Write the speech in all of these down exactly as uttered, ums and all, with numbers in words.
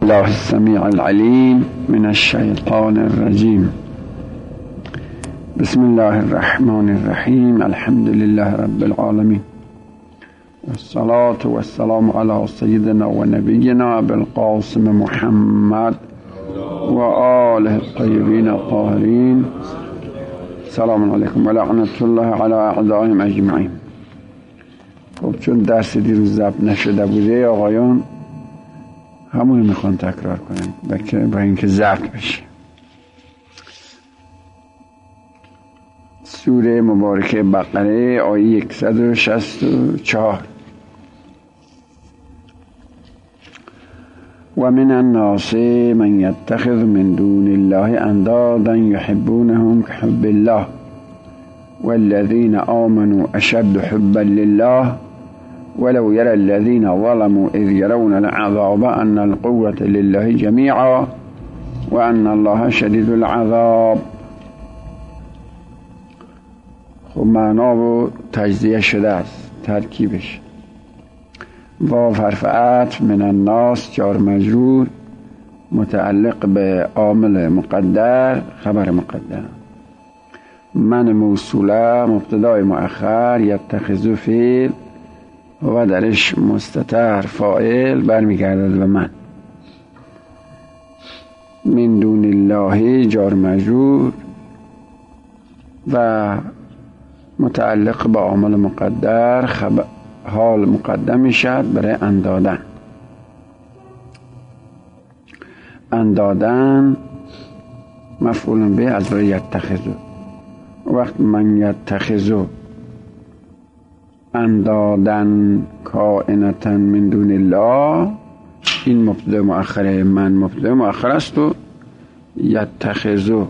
بالله السميع العليم من الشيطان الرجيم. بسم الله الرحمن الرحيم. الحمد لله رب العالمين، والصلاة والسلام على سيدنا ونبينا بالقاسم محمد وآله الطيبين الطاهرين. سلام علیکم و لعنت الله علی اعدائهم اجمعین. خب چون درس دیروز ضبط نشده بوده آقایان همون میخوان تکرار کنن با اینکه ضبط بشه. سوره مبارکه بقره آیه صد و شصت و چهار. و من الناس من یتخذ من دون الله اندادا یحبونهم كحب الله والذین آمنوا اشد حبا لله ولو يرى الذين ظلموا إذ يرون العذاب أن القوة لله جميعا وأن الله شديد العذاب. خب معنا و تجزیه شده است، ترکیبش واو حرف عطف، من الناس جار مجرور متعلق به عامل مقدر خبر مقدر، من موصوله مبتدای مؤخر، یتخذو فعل و درش مستتر فاعل برمیگردد به من. من دون الله جار مجرور و متعلق به عامل مقدر خبر حال مقدم میشد برای اندادن. اندادن مفعول به از برای یتخذو. وقت من یتخذو اندادن کائنتا من دون الله، این مبتدا مؤخره، من مبتدا مؤخر است و یتخذو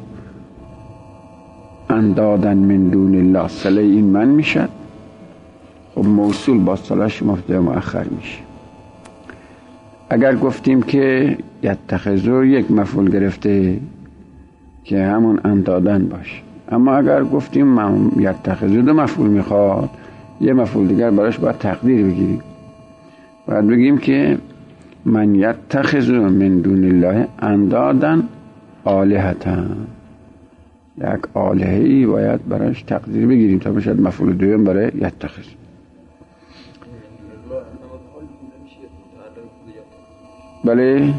اندادن من دون الله صله این من میشد. خب موصول با صلهش مبتدا مؤخر میشه. اگر گفتیم که یتخذو یک مفعول گرفته که همون اندادن باشه، اما اگر گفتیم من یتخذو دو مفعول میخواد، یه مفعول دیگر براش باید تقدیر بگیریم. باید بگیم که من یتخذ من دون الله اندادن آلهتن، یک آلهه‌ای باید براش تقدیر بگیریم تا بشد مفعول دوم برای یتخذ. بله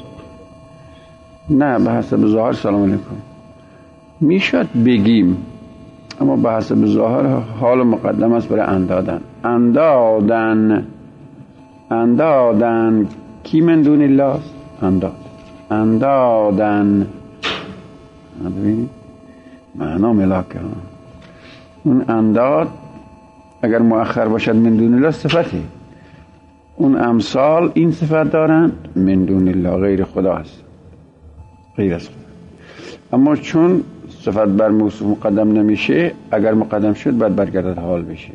نه، به حسب ظاهر سلام علیکم میشد بگیم، اما به حسب ظاهر حال مقدم است برای اندادن. اندادن اندادن کی من دون الله انداد اندادن. ببینید معنا ملاکه. اون انداد اگر مؤخر باشد من دون الله صفته، اون امثال این صفت دارن من دون الله غیر خدا است، غیر از خدا. اما چون صفت بر موصوف مقدم نمیشه، اگر مقدم شد باید برگردد حال بشه.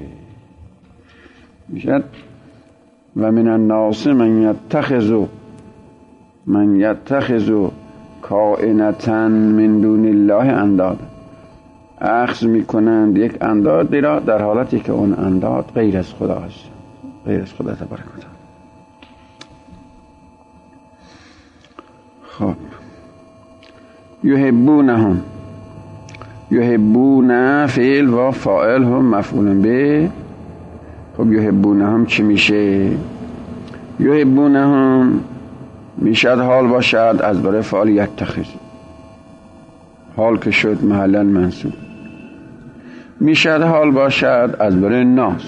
میشد و من الناس من یتخذو من یتخذو کائنتا من دون الله انداد، اخذ میکنند یک اندادی را در حالتی که اون انداد غیر از خدا است، غیر از خدا تبارک و تعالی. خب یحبونهم، یحبون فعل و فاعل هم مفعول به. خب یحبون هم چی میشه؟ یحبون هم میشد حال باشد از برای فعال یتخذ، حال که شد محلا منصوب. میشد حال باشد از برای ناس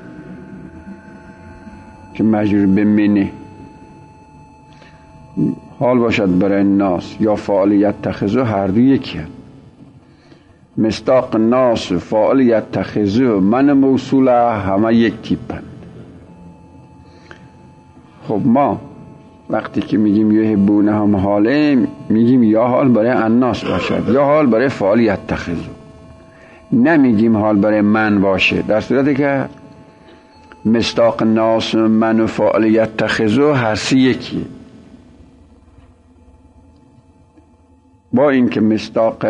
که مجرور به منه، حال باشد برای ناس یا فعال یتخذو، هر دو یکی هم. مصداق ناس فاعل یتخذو من موصوله همه یک تیپند. خب ما وقتی که میگیم یحبونه هم حاله، میگیم یا حال برای الناس باشد یا حال برای فاعل یتخذو، نمیگیم حال برای من باشه، در صورتی که مصداق ناس من و فاعل یتخذو هر سی یکی. با اینکه مصداق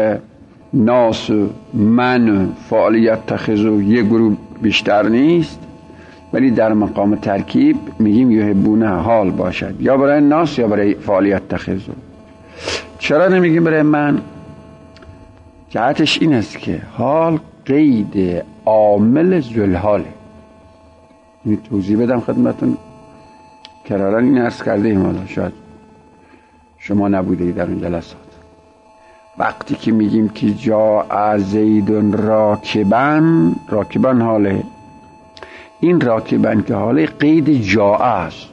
ناس من فعال یتخذو یک گروه بیشتر نیست، ولی در مقام ترکیب میگیم یحبونه حال باشد، یا برای ناس یا برای فعالیت تخذو. چرا نمیگیم برای من؟ جهتش این است که حال قید عامل ذوالحاله. این توضیح بدم خدمتون، کرارا این عرض کرده ایم، حالا شاید شما نبوده در اون جلسات. وقتی که میگیم که جاء زید راکبن، راکبن حاله، این راکبن که حاله قید جاء است،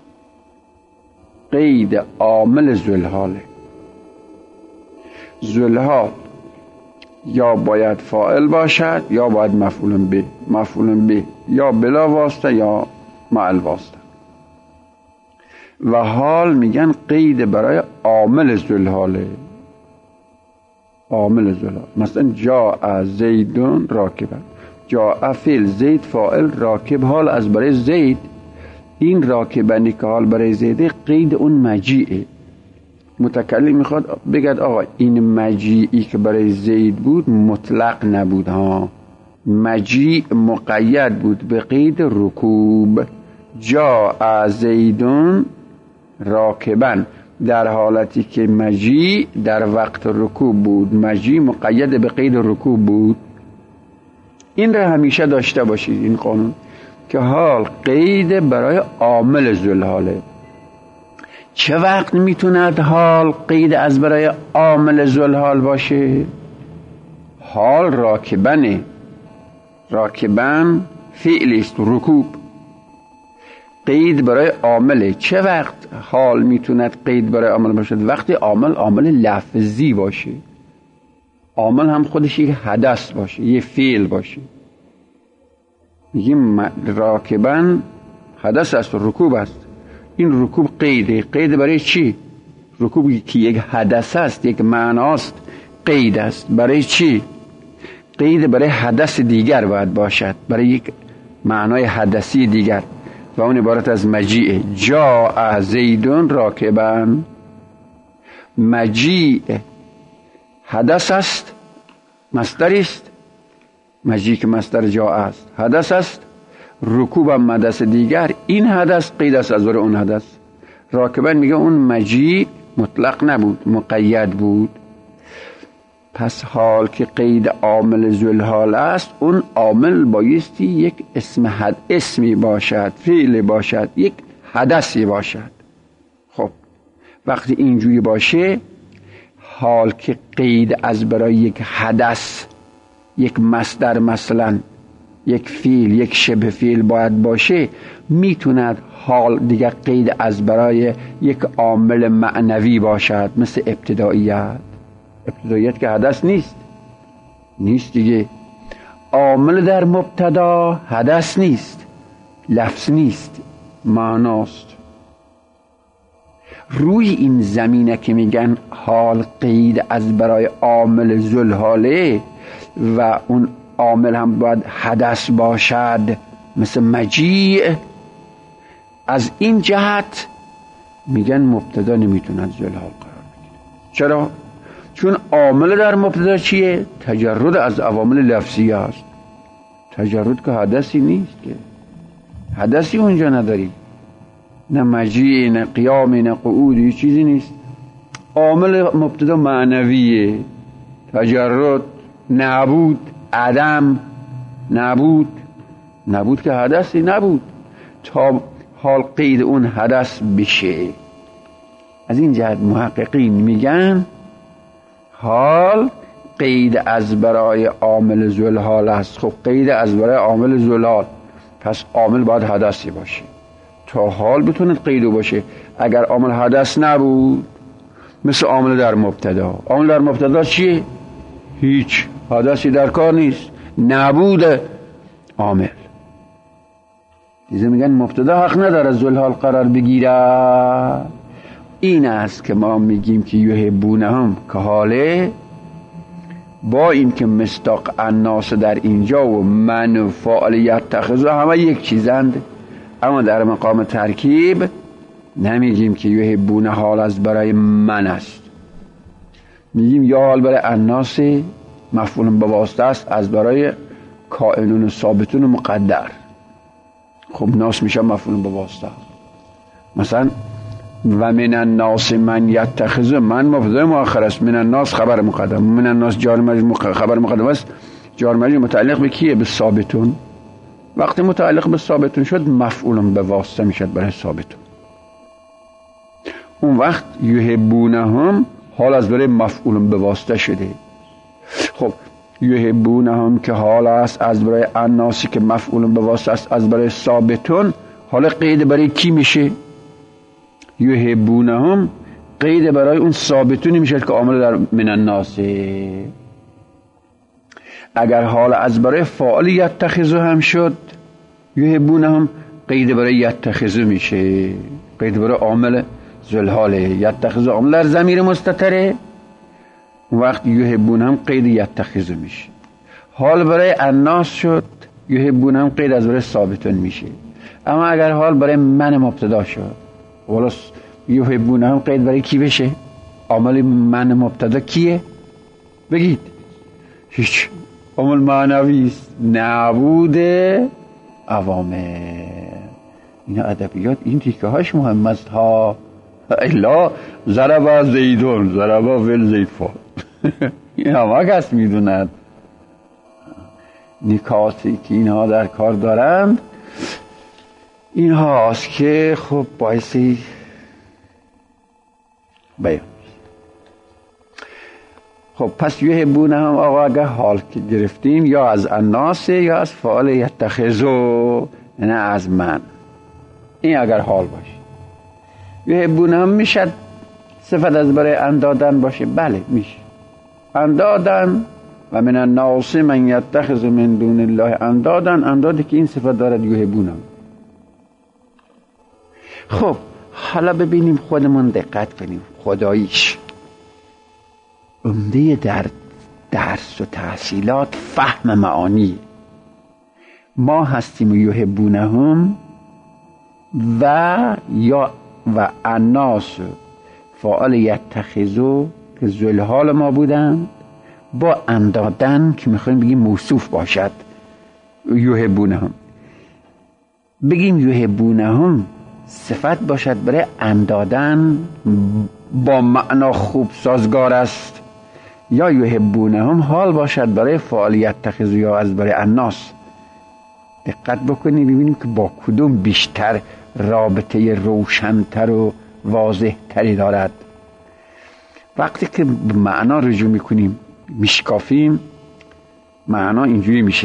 قید عامل ذوالحاله. ذوالحال یا باید فاعل باشد یا باید مفعول به، مفعول به یا بلا واسطه یا مع الواسطه. و حال میگن قید برای عامل ذوالحاله، عامل ذوالحال. مثلا جاء زیدون راکبن، جاء فعل، زید فاعل، راکب حال از برای زید. این راکبنی که حال برای زیده قید اون مجیعه. متکلم میخواد بگد آقا این مجیعی که برای زید بود مطلق نبود ها، مجیع مقید بود به قید رکوب. جاء زیدون راکبن، در حالتی که مجیع در وقت رکوب بود، مجیع مقید به قید رکوب بود. این را همیشه داشته باشید، این قانون، که حال قید برای عامل ذوالحاله. چه وقت میتوند حال قید از برای عامل ذوالحال باشه؟ حال راکبنه، راکبن فعلی است، رکوب، قید برای عامله. چه وقت حال میتوند قید برای عامل باشد؟ وقتی عامل عامل لفظی باشه، عامل هم خودش یک حدث باشه، یک فعل باشه. میگیم راکبن حدث است، رکوب است. این رکوب قیده. قید برای چی؟ رکوبی که یک حدث است، یک معناست، قید است. برای چی؟ قید برای حدث دیگر باید باشد، برای یک معنای حدثی دیگر، و اون عبارت از مجیع. جاء زیدون راکبن، مجیع حدث است، مصدر است. مجیع که مصدر جاء است حدث است، رکوب هم حدث دیگر. این حدث قید است از اون حدث. راکبن میگه اون مجیع مطلق نبود، مقید بود. پس حال که قید عامل ذوالحال است، اون عامل بایستی یک اسم حد اسمی باشد، فعل باشد، یک حدثی باشد. خب وقتی اینجوری باشه، حال که قید از برای یک حدث، یک مصدر، مثلا یک فعل، یک شبه فعل باید باشه، میتوند حال دیگه قید از برای یک عامل معنوی باشد، مثل ابتداییت. ابتداییت که حدث نیست، نیست دیگه. عامل در مبتدا حدث نیست، لفظ نیست، معناست. روی این زمینه که میگن حال قید از برای عامل ذوالحاله و اون عامل هم باید حدث باشد، مثل مجیع، از این جهت میگن مبتدا نمیتوند ذوالحال قرار بگیره. چرا؟ چون عامل در مبتدا چیه؟ تجرد از عوامل لفظی است. تجرد که حدثی نیست، که حدثی اونجا نداری، نه مجیع، نه قیام، نه قعود، چیزی نیست. عامل مبتدا معنویه، تجرد، نبود، عدم، نبود. نبود که حدثی نبود تا حال قید اون حدث بشه. از این جهت محققین میگن حال قید از برای عامل ذوالحال است. خب قید از برای عامل ذوالحال، پس عامل باید حدثی باشه تا حال بتونه قیدو باشه. اگر عامل حدث نبود، مثل عامل در مبتدا. عامل در مبتدا چیه؟ هیچ حدثی در کار نیست، نبود عامل. دیگه میگن مبتدا حق نداره ذوالحال قرار بگیره. این است که ما میگیم که یحبونهم که حاله، با این که مصداق الناس در اینجا و من و فاعلیت تخذو همه یک چیزند، اما در مقام ترکیب نمیگیم که یحبون حال از برای من است، میگیم یا حال برای الناس مفعول به واسطه است، از برای کائنون و ثابتون مقدر. خب ناس میشه مفعول به واسطه. مثلا و من الناس من یتخذ، من مبتدا مؤخر است، من الناس خبر مقدم، من الناس جار مجرور خبر مقدم است. جار مجرور متعلق به کیه؟ به ثابتون. وقتی متعلق به ثابتون شد مفعول به واسطه میشد برای ثابتون. اون وقت یحبونهم حال از برای مفعول به واسطه شده. خب یحبونهم که حال است از برای الناسی که مفعول به واسطه است از برای ثابتون، حالا قید برای کی میشه؟ یحبونهم قید برای اون ثابتونی میشه که عامل در من الناس. اگر حال از برای فاعل یتخذو هم شد، یحبونهم قید برای یتخذو میشه، قید برای عامل ذوالحال. یتخذو عامل در ضمیر مستتره، وقت یحبونهم قید یتخذو میشه. حال برای الناس شد، یحبونهم قید از برای ثابتون میشه. اما اگر حال برای من مبتدا شد، ولی یحبونهم قید برای کی بشه؟ عامل من مبتدا کیه؟ بگید. هیچ. عامل معنوی است، نبود عوامل. این ادبیات این تیکه هاش مهم است ها. الا ضرب زیدون ضرب ول زید فا این همه کس میدوند نکاتی که اینها در کار دارند این هاست که خب باعثی بیان. خب پس یحبونهم آقا اگه حال که گرفتیم یا از الناس یا از فاعل یتخذو، نه از من. این اگر حال باشه. یحبونهم میشد صفت از برای اندادن باشه؟ بله میشه. اندادن و من الناس من یتخذ من دون الله اندادن، اندادی که این صفت دارد یحبونهم. خب حالا ببینیم خودمون دقت کنیم. خداییش عمده در درس و تحصیلات فهم معانی. ما هستیم و یحبونهم و یا و الناس فاعل یتخذو که ذوالحال ما بودند با اندادن که میخوایم بگیم موصوف باشد یحبونهم. بگیم یحبونهم صفت باشد برای اندادن با معنا خوب سازگار است، یا یحبونهم حال باشد برای فاعل یتخذو یا از برای الناس. دقت بکنید ببینیم که با کدوم بیشتر رابطه روشن‌تر و واضح‌تری دارد. وقتی که به معنا رجوع میکنیم میشکافیم، معنا اینجوری میشه.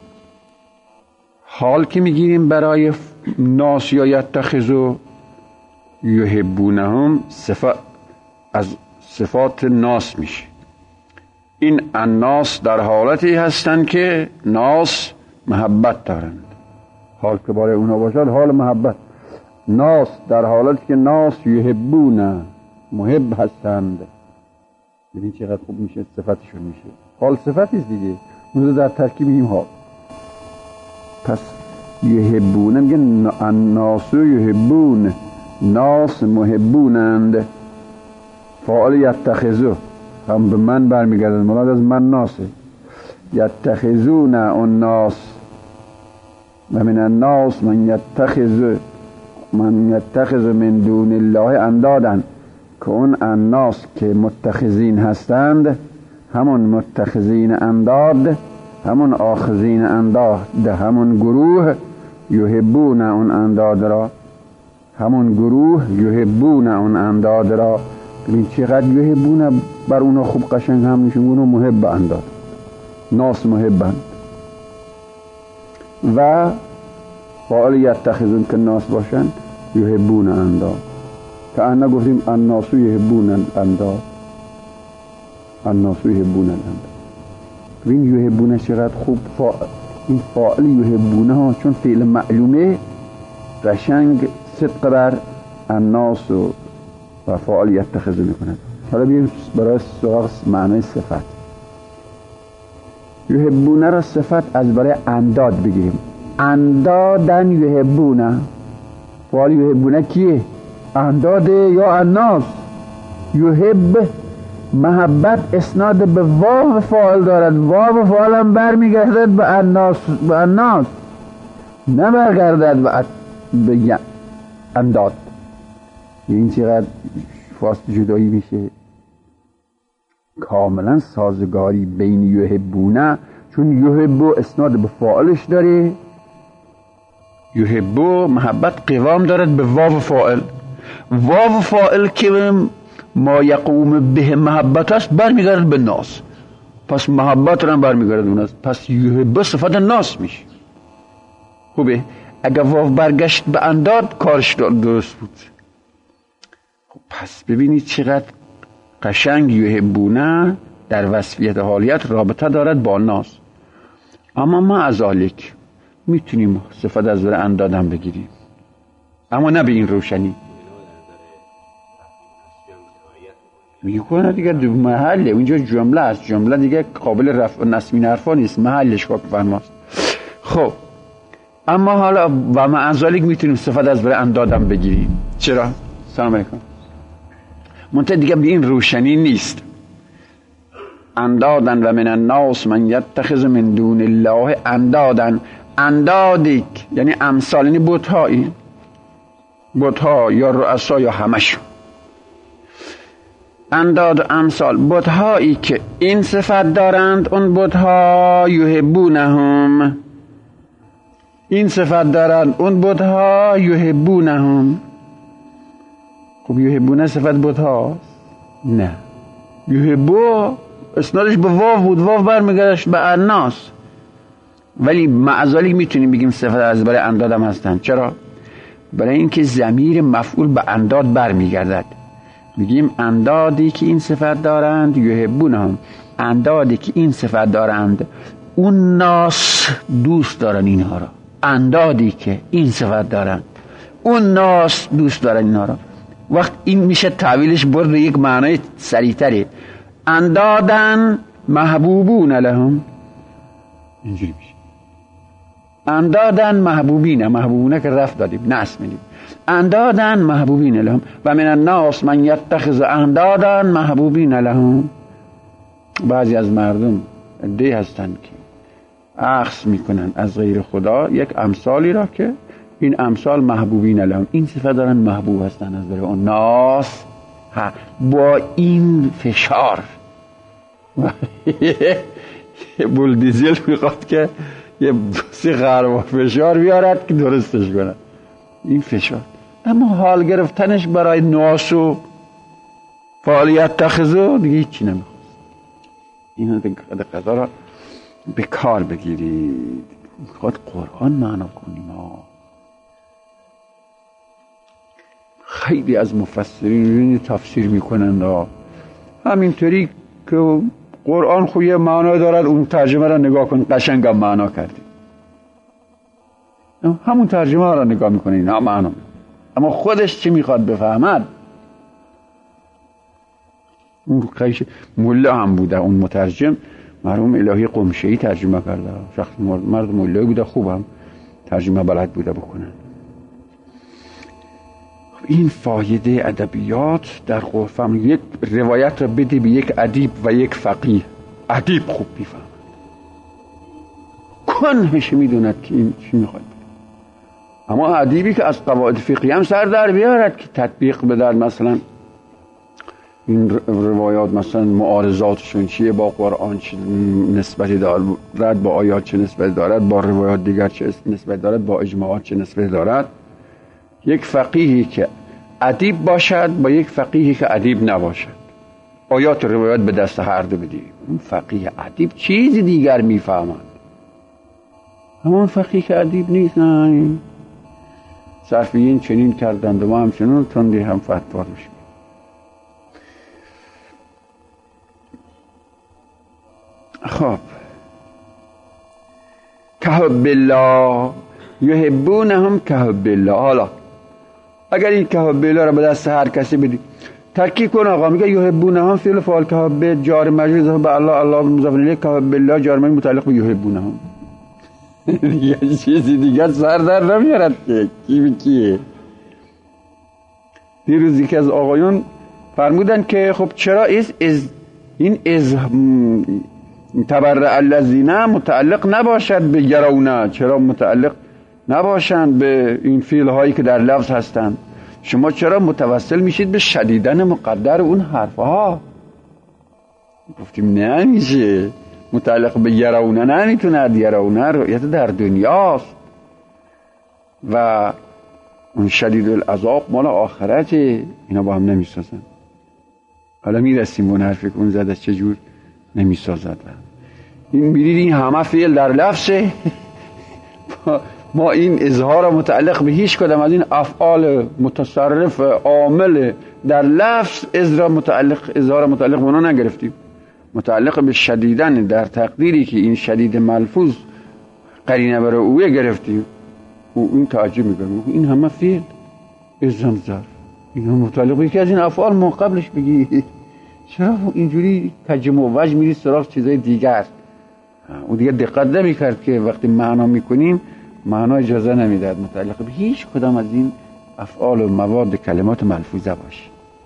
حال که میگیریم برای ناس یا یتخذو، یحبونهم صفت از صفات ناس میشه. این الناس در حالتی هستند که ناس محبت دارند. حال که برای اونها باشد حال محبت. ناس در حالتی که ناس یحبونه محب هستند. ببین چقدر خوب میشه صفتشون میشه. حال صفتی است دیگه، اون در ترکیب این حال. پس یحبونه میگن الناس یحبون، ناس محبونند. فاعل یتخذو هم به من برمیگردد، مراد از من ناسه. یتخذون الناس و من الناس من یتخذ من یتخذ من دون الله اندادن، که اون الناس که متخذین هستند همون متخذین انداد، همون آخذین انداد، همون گروه یحبون اون انداد را، همون گروه یحبون اون انداد را. ببین چقدر یحبون بر اونا خوب قشنگ هم میشون، اونو محب انداد، ناس محبند. و فاعل یتخذون که ناس باشن یحبون انداد، که احنا گفتیم الناس یحبون انداد، الناس یحبون انداد. ببین یحبون چقدر خوب. فا... این فاعل یحبونه ها چون فعل معلومه قشنگ صدق بر الناس و و فاعل یتخذ میکنند. حالا بیایم برای سراغ معنای صفت. یحبونه را صفت از برای انداد بگیریم. اندادن یحبونه، فاعل یحبونه کیه؟ انداده یا الناس. یحب محبت اسناد به واو فاعل دارد، واو فاعل هم برمیگردد به الناس، به الناس. نه برگردد و به انداد. این چقدر فاصله جدایی میشه، کاملا سازگاری بین یحبونه، چون یحبو اسناد به فاعلش داره، یحبو محبت قوام دارد به واو فاعل، واو فاعل که ما یقوم به محبت است برمیگرد به ناس، پس محبت رو هم برمیگرد به ناس، پس یحبو صفت ناس میشه. خوبه؟ اگر واو برگشت به انداد کارش درست بود. خب پس ببینید چقدر قشنگ یحبونه در وصفیت حالیت رابطه دارد با ناس. اما ما از آلیک میتونیم صفت از بر اندادم بگیریم، اما نه به این روشنی. میکنه دیگه دو محله، اونجا جمله است، جمله دیگه قابل رفع نصب این حرفا نیست، محلش کار فرماست. خب اما حالا و ما از آلیک میتونیم صفت از بر اندادم بگیریم. چرا؟ سلام علیکم. منتها دیگه به این روشنی نیست. اندادن و من الناس من یتخذ من دون الله اندادن، اندادی یعنی امثال، یعنی بت‌هایی، بت‌ها یا رؤسا یا همشون، انداد و امثال بت‌هایی که این صفت دارند، اون بت‌ها یحبونهم، این صفت دارند اون بت‌ها یحبونهم. خب یحبونه صفت بت‌ها؟ نه، یحبو اسنادش به واو بود، واو برمیگردش به الناس، ولی معزالی میتونیم بگیم صفت از برای اندادم هستن. چرا؟ برای اینکه ضمیر مفعول به انداد برمیگردد. میگیم اندادی که این صفت دارند یحبونهم، اندادی که این صفت دارند اون ناس دوست دارن اینها را، اندادی که این صفت دارند اون ناس دوست دارن اینها را. وقت این میشه تعویلش برد به یک معنای سریع‌تری، اندادن محبوبون لهم، اینجوری میشه اندادن محبوبین، محبوبونه که رفت دادیم نصب میدیم، اندادن محبوبین لهم و من الناس من یتخذ اندادن محبوبین لهم. بعضی از مردم عده‌ای هستند که اخذ میکنن از غیر خدا یک امثالی را که این امثال محبوبین لهم، این صفت دارن محبوب هستن از برای اون ناس. ها با این فشار بولدیزل میخواد که یه سی خربا فشار بیارد که درستش کنه این فشار، اما حال گرفتنش برای ناس و فعالیت تخذو دیگه هیچی نمیخواد. این قضا را به کار بگیرید، میخواد قرآن معنا کنیم. خیلی از مفسرین تفسیر میکنند همینطوری که قرآن خو یه معنا دارد، اون ترجمه را نگاه کن قشنگ هم معنا کردی، همون ترجمه را نگاه میکنی نه معنا، اما خودش چی میخواد بفهمد. اون قیش مولا هم بوده، اون مترجم مرحوم الهی قمشه‌ای ترجمه کرده، شخص مرد مولایی بوده، خوب هم ترجمه بلد بوده بکنن. این فایده ادبیات در قرآن، یک روایت را بده به یک ادیب و یک فقیه، ادیب خوب میفهمد، کنهش میدوند که این چی میخواد، اما ادیبی که از قواعد فقهی هم سر در بیارد که تطبیق بدهد، مثلا این روایات مثلا معارضاتشون چیه با قرآن، چه نسبتی دارد با آیات، چه نسبتی دارد با روایات دیگر، چه نسبتی دارد با اجماعات، چه نسبتی دارد. یک فقیهی که ادیب باشد با یک فقیهی که ادیب نباشد، آیات و روایات به دست هر دو بدیم، اون فقیه ادیب چیزی دیگر میفهمد، همون فقیه که ادیب نیست. نه صرفیین چنین کردند و ما همچنون تندی هم فتوا روش. خب کحب الله یحبونهم کحب الله. حالا اگر این کحب الله را به دست هر کسی بدی ترکیب کن، آقا میگه یحبونهم فعل فاعل کحب جار مجرور به الله، الله مضاف الیه، کحب الله جار مجرور متعلق به یحبونهم. دیگه چیزی دیگه سر در نمیارد که کی به کیه. دیروزی که از آقایون فرمودن که خب چرا از این از تبرع الذین متعلق نباشد به یرونه، چرا متعلق نباشند به این فعل هایی که در لفظ هستند. شما چرا متوسل میشید به شدیدن مقدر اون حرف ها؟ گفتیم نمیشه، متعلق به یرونه نمیتونه، یرونه رؤیت در دنیاست و اون شدید العذاب مال آخرته، اینا با هم نمیسازن. حالا میرسیم اون حرفی که اون زده چجور نمیسازد. این میدید این همه فعل در لفظه. ما این اظهار متعلق به هیچ کدام از این افعال متصرف عامل در لفظ اظهار متعلق اظهار متعلق به اونا نگرفتیم. متعلق به شدیدن در تقدیری که این شدید ملفوظ قرینه برای اوه گرفتیم. او این تعجب میکنه، این همه فعل ازم ظرف، این هم متعلق به یکی از این افعال ما قبلش بگی. چرا اینجوری تجمع و وجه میری سراغ چیزای دیگر؟ او دیگه دقت نمیکرد که وقتی معنا میکنیم معنا اجازه نمیداد متعلق به هیچ کدام از این افعال و مواد کلمات ملفوظه باشه.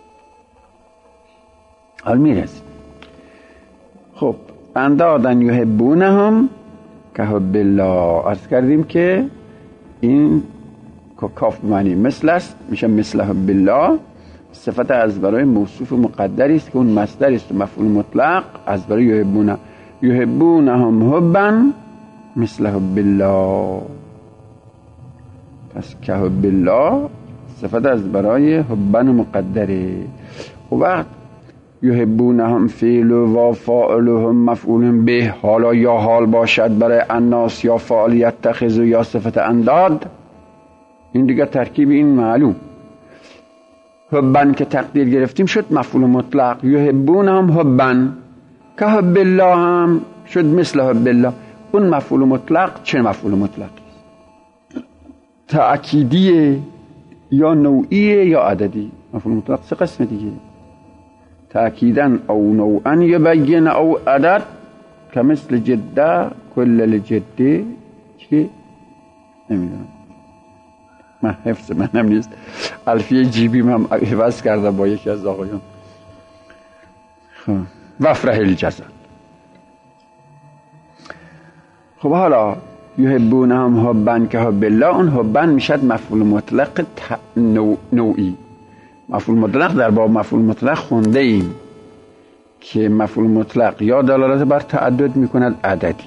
حال میرسیم. خب اندادن یحبونهم که حب الله. عرض کردیم که این کاف معنی مثل است، میشه مثل حب الله. صفت از برای موصوف مقدری است که اون مصدر است، مفعول مطلق از برای یحبونه. یحبونهم حبا مثل حب الله. پس که حب الله صفت از برای حبا مقدره. و وقت یحبونهم فعل و فاعلهم مفعول به، حالا یا حال باشد برای الناس یا فاعل یتخذ یا صفت انداد، این دیگه ترکیب این معلوم. حبن که تقدیر گرفتیم شد مفعول مطلق. یحبونهم حبن که حب الله هم شد مثل حب الله. اون مفعول مطلق چه مفعول مطلق است؟ تأکیدیه یا نوعیه یا عددی؟ مفعول مطلق سه قسم دیگه، تأکیدن او نوعا یبین او عدد، که مثل جده کل لجده. چی؟ نمیدونم، من حفظ منم نیست. الفیه جیبی من حفظ کردم با یکی از آقایون. وفره الجزا. خب حالا یحبونهم حبا که حب الله، اون حبا میشد مفعول مطلق نوع نوعی. مفعول مطلق در باب مفعول مطلق خونده ایم که مفعول مطلق یا دلالت بر تعدد میکند عددی،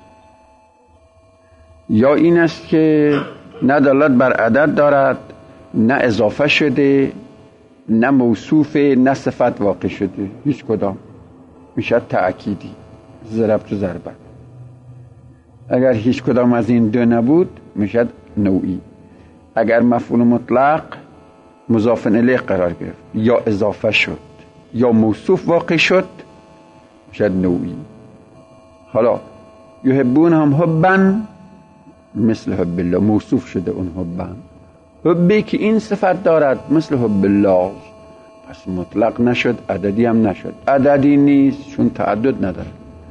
یا این است که نه دلالت بر عدد دارد، نه اضافه شده، نه موصوفه، نه صفت واقع شده، هیچ کدام. میشد تأکیدی، ضرب تو ضربت. اگر هیچ کدام از این دو نبود میشد نوعی. اگر مفعول مطلق مضاف الیه قرار گرفت یا اضافه شد یا موصوف واقع شد میشد نوعی. حالا یحبونهم حبا مثل حب الله، موصوف شده اون حبا، حبی که این صفت دارد مثل حب الله، پس مطلق نشد، عددی هم نشد. عددی نیست چون تعدد نداره،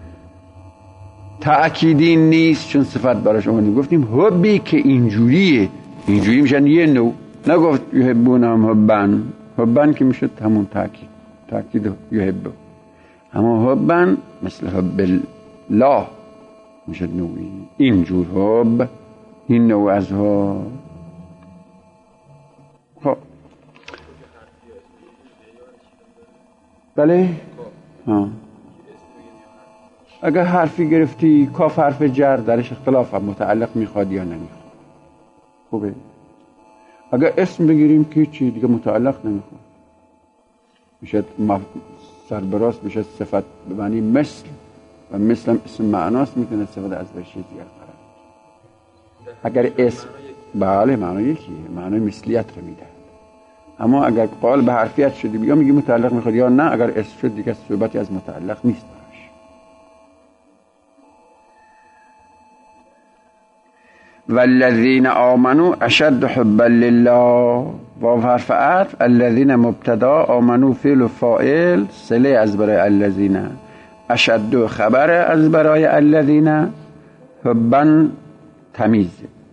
تأکیدی نیست چون صفت براش اومدیم. گفتیم حبی که اینجوریه، اینجوری میشن یه نوع. نگفت یحبونهم حبا، حبا که میشد همون تأکید، تأکید یحب. اما حبا مثل حب الله میشد نوعی. اینجور حب، این نوع از حب. خب بله ها. اگر حرفی گرفتی کاف حرف جر درش اختلاف هم متعلق میخواد یا نمیخواد. خوبه. اگر اسم بگیریم که چی دیگه متعلق نمیخواد، میشه سربراست، میشه صفت به معنی مثل، و مثل هم اسم معناست، میتونه صفت از بشی دیگر قرار. اگر اسم بله معنی یکیه، معنی مثلیت رو میده. اما اگر قال به حرفیت شدی یا میگی متعلق میخواد یا نه، اگر اسم شد دیگه صحبتی از متعلق نیست براش. والذین آمنوا اشد حبا لله. واو حرف عطف، الذین مبتدا، آمنو فعل و فاعل، صله از برای الذین، اشد خبر از برای الذین، حبا تمیز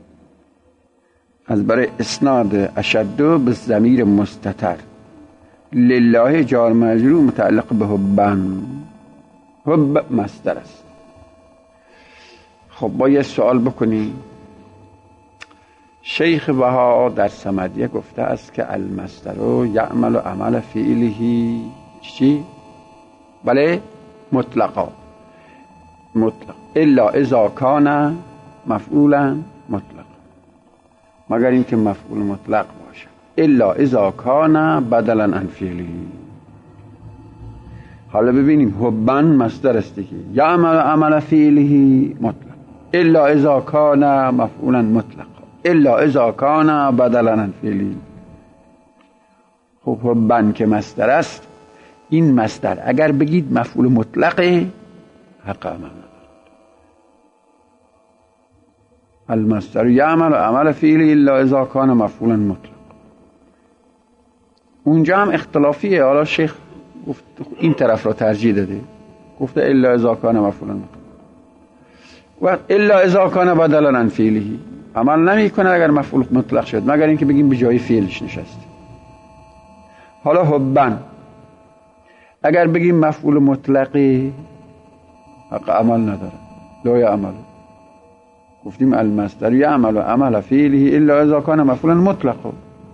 از برای اسناد اشد به ضمیر مستتر، لله جار مجرور متعلق به حبن، حب مصدر است. خب با یه سوال بکنیم، شیخ بها در صمدیه گفته است که المصدر یعمل عمل فعله چی؟ بله مطلقا مطلق الا اذا کان مفعولا مطلق، مگر اینکه مفعول مطلق باشه. الا اذا کان بدلا عن فعله. حالا ببینیم حبا مصدر است که یعمل عمل فعله مطلق الا اذا کان مفعولا مطلق الا اذا کان بدلا عن فعله. خب حبا که مصدر است، این مصدر اگر بگید مفعول مطلقه حق عمل ندارد. المصدر یعمل عمل فعله الا اذا کان مفعولا مطلق. اونجا هم اختلافیه. حالا شیخ گفت این طرف را ترجیح داده، گفته الا اذا کان مفعولا مطلق و الا اذا کان بدلا عن فعله. عمل نمیکنه اگر مفعول مطلق شد، مگر اینکه بگیم به جای فعلش نشسته. حالا حبا اگر بگیم مفعول مطلقی حق عمل نداره، لا یعمل. گفتیم المصدر یعمل عمل فعله الا اذا کان مفعولا مطلقا.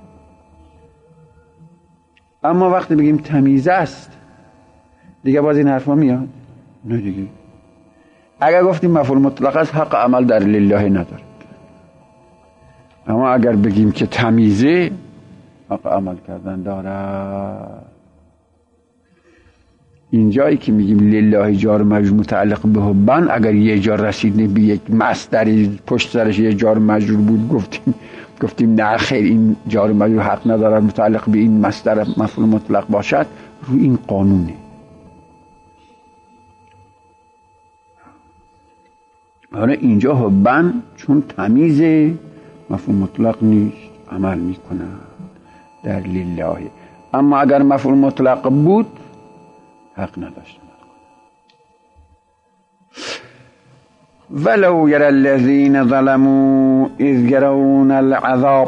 اما وقتی بگیم تمیز است دیگه باز این حرفا میاد؟ نه دیگه. اگر گفتیم مفعول مطلق است حق عمل در لله نداره، اما اگر بگیم که تمیزه حق عمل کردن داره. اینجایی که میگیم لله جار مجرور متعلق به حبن، اگر یه جار رسید به یک مصدری پشت سرش یه جار مجرور بود گفتیم گفتیم نه خیر، این جار مجرور حق نداره متعلق به این مصدر مفعول مطلق باشد. رو این قانونه. حالا اینجا حبن چون تمیز مفعول مطلق نیست عمل میکنه در لله، اما اگر مفعول مطلق بود حق نداشت. ولو یری الذین ظلموا اذ یرون العذاب.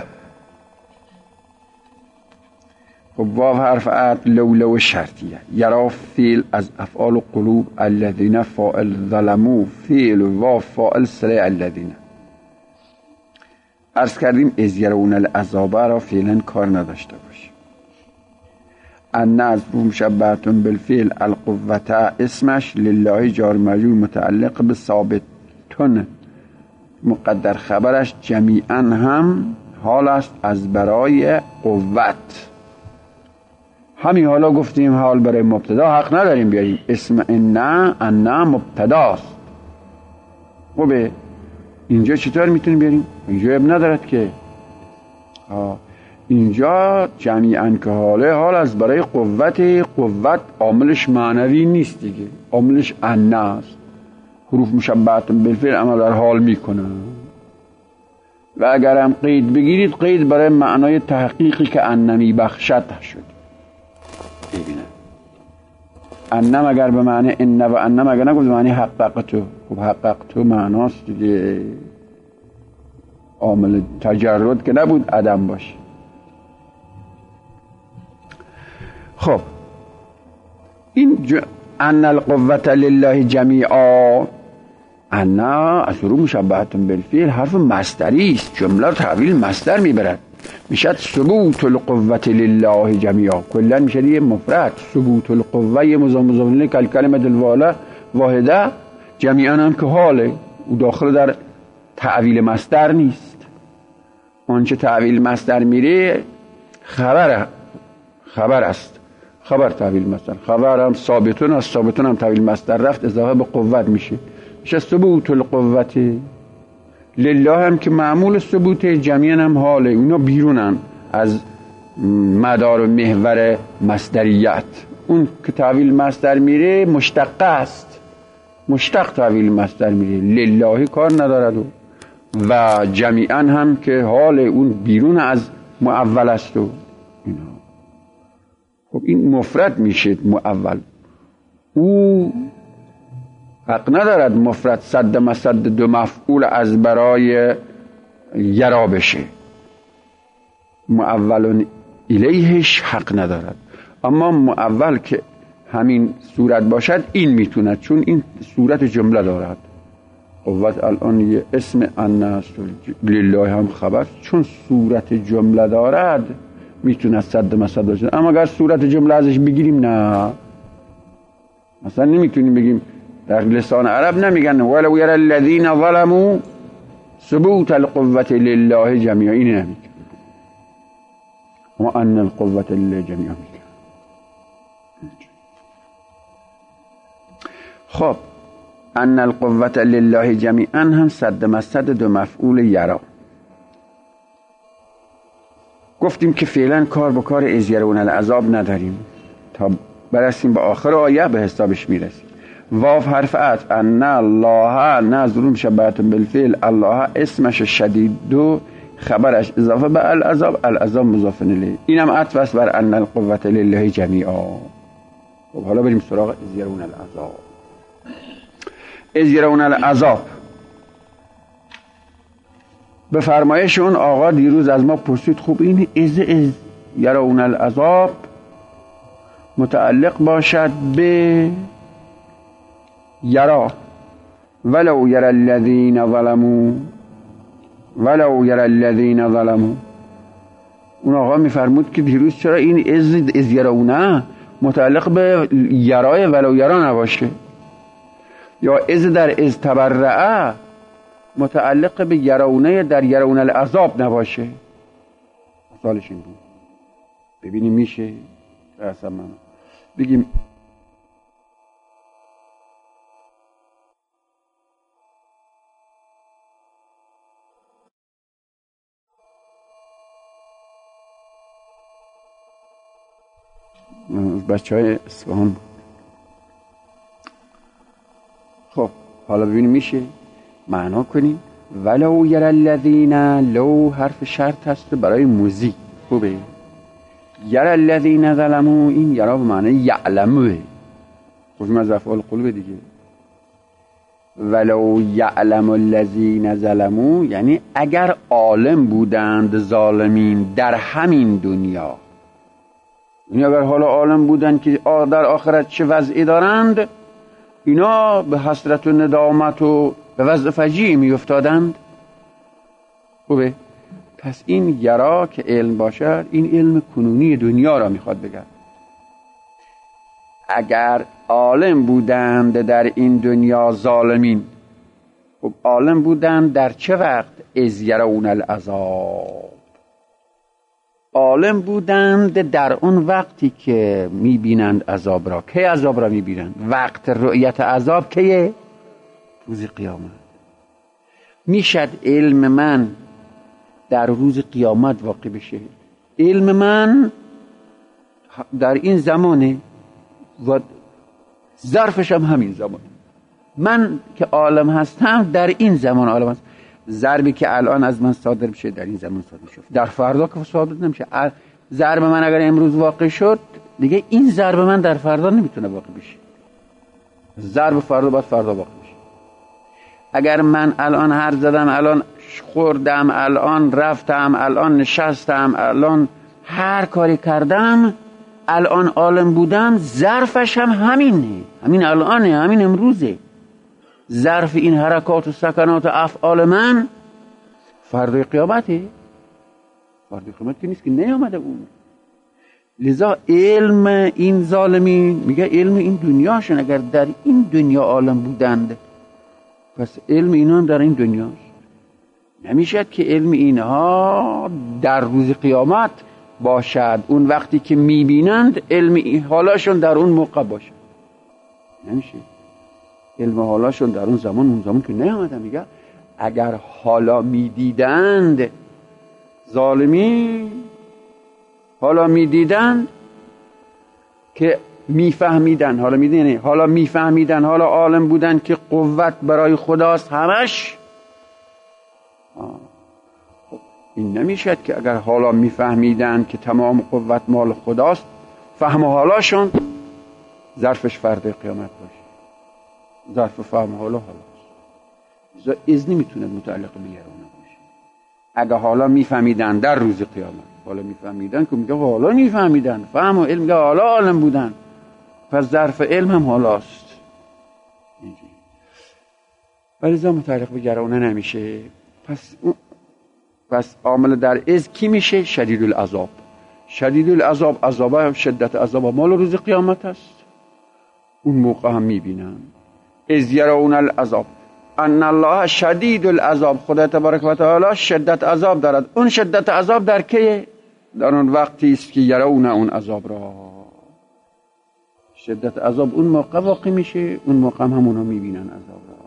خب واو حرف عطف لو لو شرطیه. یرا فعل از افعال قلوب، الذین فاعل، ظلموا فعل و واو فاعل صله الذین. عرض کردیم اذ یرون العذاب را فعلا کار نداشته باشه. ان از مشبهتون بالفعل، القوة اسمش، لله جار مجرور متعلق به ثابتون مقدر خبرش، جمیعا هم حال است از برای قوت. همین حالا گفتیم حال برای مبتدا حق نداریم بیاریم. اسم ان ان مبتداست. خوبه اینجا چطور میتونیم بیاریم؟ اینجا اب ندارد که. آه. اینجا جمیعاً که حاله حال از برای قوت. قوت عاملش معنوی نیست دیگه، عاملش ان است. حروف مشبهات بالفعل عمل در حال میکنه. و اگر هم قید بگیرید قید برای معنای تحقیقی که ان میبخشد شد. ببینه انم اگر به معنی ان و انم اگر نگفت به معنی حققتو. خب حققتو معناست دیگه، عامل تجرد که نبود عدم باشه. خب این ج... ان القوة لله جمیعا، ان از رو مشبهت بالفعل حرف مصدری است، جمله تحویل مصدر میبرد، میشد ثبوت القوة لله جمیعا. کلا میشه یه مفرد. ثبوت القوة یه مضاف مضاف الیه کلمه الواله واحده، جمیعا هم که حاله او داخل در تعویل مصدر نیست. آنچه تعویل مصدر میره خبر خبر است، خبر تعویل مصدر. خبر هم ثابتون است، ثابتون هم تعویل مصدر رفت اضافه به قوت میشه، میشه ثبوت القوة لله هم که معمول ثبوت، جمیعا هم حاله. اونا بیرونن از مدار و محور مصدریت. اون که تعویل مصدر میره مشتق است، مشتق تعویل مصدر میره، لله کار ندارد. و جمیعا هم که حال اون بیرون از مؤول است و اینا. خب این مفرد میشه مؤول. او حق ندارد مفرد صد مصد دو مفعول از برای یرا بشه، مؤول الیهش حق ندارد. اما مؤول که همین صورت باشد این میتوند، چون این صورت جمله دارد. قوت الان یه اسم النصر لله هم خبر، چون صورت جمله دارد میتونه صد مسد باشه، اما اگر صورت جمله ازش بگیریم نه، مثلا نمیتونیم بگیم در لسان عرب نمیگن ولو یری الذین ظلموا ثبوت القوة لله جمیعا، این نمیگن، اما ان القوة لله جمیعا میگن. خب ان القوة لله جمیعا هم صد مسد دو مفعول یرا. گفتیم که فعلا کار با کار اذ یرون العذاب نداریم تا برسیم به آخر آیه به حسابش میرسیم. واو حرف عطف، ان الله نظر مشبهة بالفعل، الله اسمش شدید و خبرش اضافه به العذاب، العذاب مضاف الیه، اینم عطف است بر ان القوة لله جمیعا. خب حالا بریم سراغ اذ یرون العذاب. اذ یرون العذاب به فرمایش اون آقا دیروز از ما پرسید خب این اذ اذ یرون العذاب متعلق باشد به یرا، ولو یری الذین ظلموا، ولو یری الذین ظلموا. اون آقا میفرمود که دیروز چرا این از از یرونه متعلق به یرای ولو یرا نباشه، یا از در از تبرعه متعلق به یرونه در یرون العذاب نباشه. مثالش این بود. ببینیم میشه اصلا من بگیم بچه های اصفهان. خب حالا ببینیم میشه معنا کنیم. ولو یری الذین، لو حرف شرط هست برای موزیک. خوبه. یری الذین ظلموا، این یرا به معنی یعلمه، گفتیم از افعال قلوب دیگه. ولو یعلم الذین ظلموا یعنی اگر عالم بودند ظالمین در همین دنیا، یعنی اگر حالا عالم بودند که در آخرت چه وضعی دارند، اینا به حسرت و ندامت و به وضع فجیع می افتادند. خوبه. پس این یرا که علم باشد، این علم کنونی دنیا را میخواد بگن. اگر عالم بودند در این دنیا ظالمین، خب عالم بودند در چه وقت؟ اذ یرون العذاب، عالم بودند در اون وقتی که میبینند عذاب را. کی عذاب را میبینند؟ وقت رؤیت عذاب کیه؟ روز قیامت. میشد علم من در روز قیامت واقع بشه؟ علم من در این زمانه و ظرفش هم همین زمان. من که عالم هستم در این زمان عالم هستم. ضربی که الان از من صادر بشه در این زمان صادر شد، در فردا که صادر نمیشه. ضرب من اگر امروز واقع شد دیگه این ضرب من در فردا نمیتونه واقع بشه. ضرب فردا باید فردا واقع بشه. اگر من الان حرف زدم، الان خوردم، الان رفتم، الان نشستم، الان هر کاری کردم، الان عالم بودم، ظرفش هم همینه، همین الانه، همین امروزه. ظرف این حرکات و سکنات و افعال من فردا قیامته. فردا قیامت که نیست که نیامده اون. لذا علم این ظالمین، میگه علم این دنیاشون، اگر در این دنیا عالم بودند پس علم اینا هم در این دنیاست. نمیشد که علم اینها در روز قیامت باشد، اون وقتی که میبینند علم حالاشون در اون موقع باشد. نمیشه. علم حالاشون در اون زمان، اون زمان که نیامده. میگه اگر حالا میدیدند ظالمین، حالا میدیدند که میفهمیدن، حالا میدیدن، حالا میفهمیدن، حالا عالم بودن که قوت برای خداست همش. خب این نمیشد که اگر حالا میفهمیدن که تمام قوت مال خداست، فهم حالاشون ظرفش فردا قیامت باشه. ظرف فهم حالا حالاست. از نمیتونه متعلق به یرونه باشه. اگر حالا میفهمیدن در روز قیامت، حالا میفهمیدن که میگه حالا میفهمیدن، فهم و علم میگه حالا عالم بودن، پس ظرف علم هم حالاست. ولی ازا متعلق به گرونه نمیشه. پس پس عامل در از کی میشه؟ شدید العذاب. شدید العذاب، عذاب شدت عذاب مال روز قیامت است. اون موقع هم میبینن از یرون العذاب ان الله شدید العذاب، خدا تبارک و تعالی شدت عذاب دارد. اون شدت عذاب در که در اون وقتی است که یرون اون عذاب را، شدت عذاب اون موقع واقع میشه، اون موقع هم همونا میبینن عذاب را.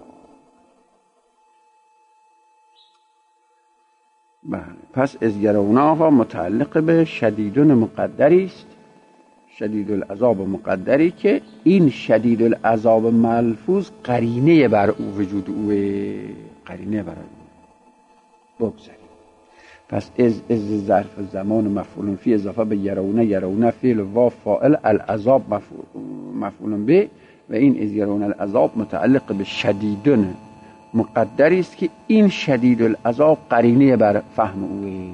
بله، پس از یرونها متعلق به شدیدون مقدری است، شدید العذاب مقدری که این شدید العذاب ملفوظ قرینه بر او وجود او، قرینه برای او بگذاریم. پس از از ظرف زمان مفعول فی اضافه به یرونه، یرونه فعل و فاعل، العذاب مفعول به، و این از یرون العذاب متعلق به شدیدون مقدری است که این شدید العذاب قرینه بر فهم او.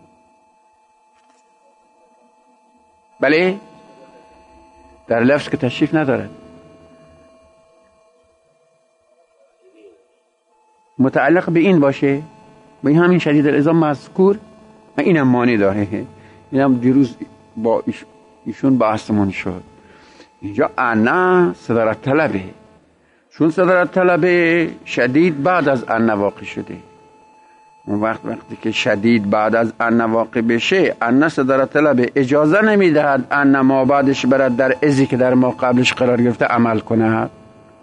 بله، در لفظ که تشریف ندارد، متعلق به این باشه، به همین شدید العذاب مذکور، و اینم معنی داره. اینم دیروز با ایشون بحثمون شد. اینجا انا صدارت طلبه، چون صدارت طلبه شدید بعد از ان واقع شده. اون وقت وقتی که شدید بعد از ان واقع بشه، ان صدارت طلبه اجازه نمیدهد ان ما بعدش برد در ازی که در ما قبلش قرار گرفته عمل کند.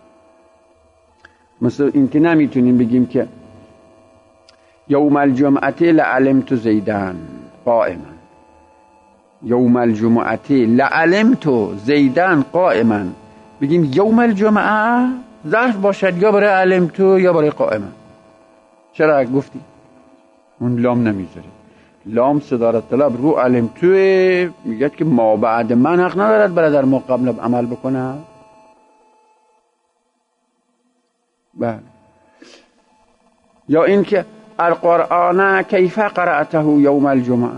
مثل این که نمیتونیم بگیم که یوم الجمعه لعلمت زیدن قائما، یوم الجمعه لعلمت زیدن قائما، بگیم یوم الجمعه ظرف باشد یا برای علمت یا برای قائما. چرا گفتی؟ اون لام نمیذاره. لام صدارت طلب رو علمتو میگه که ما بعد من حق ندارد برای در ما قبل عمل بکنه. بله. یا این که القرآن کیف قرأته یوم الجمعه،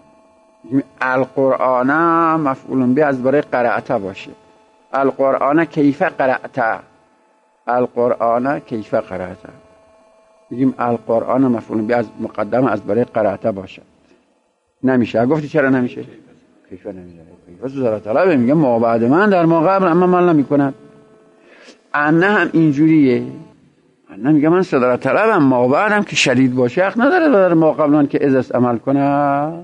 القرآن مفعول به از برای قرأته باشه. القرآن کیف قرأته، القرآن کیف قرأته، بگیم القرآن مفعول به از مقدم از برای قرأته باشه. نمیشه. گفتی چرا نمیشه؟ کیف نمیشه. کیف صدارت طلبه، میگه ما بعد من در ما قبل اما عمل نمیکنن. انه هم اینجوریه. انه میگه من صدارت طلبم، ما بعدم که شدید باشه حق نداره در ما قبلان که ازست عمل کنه.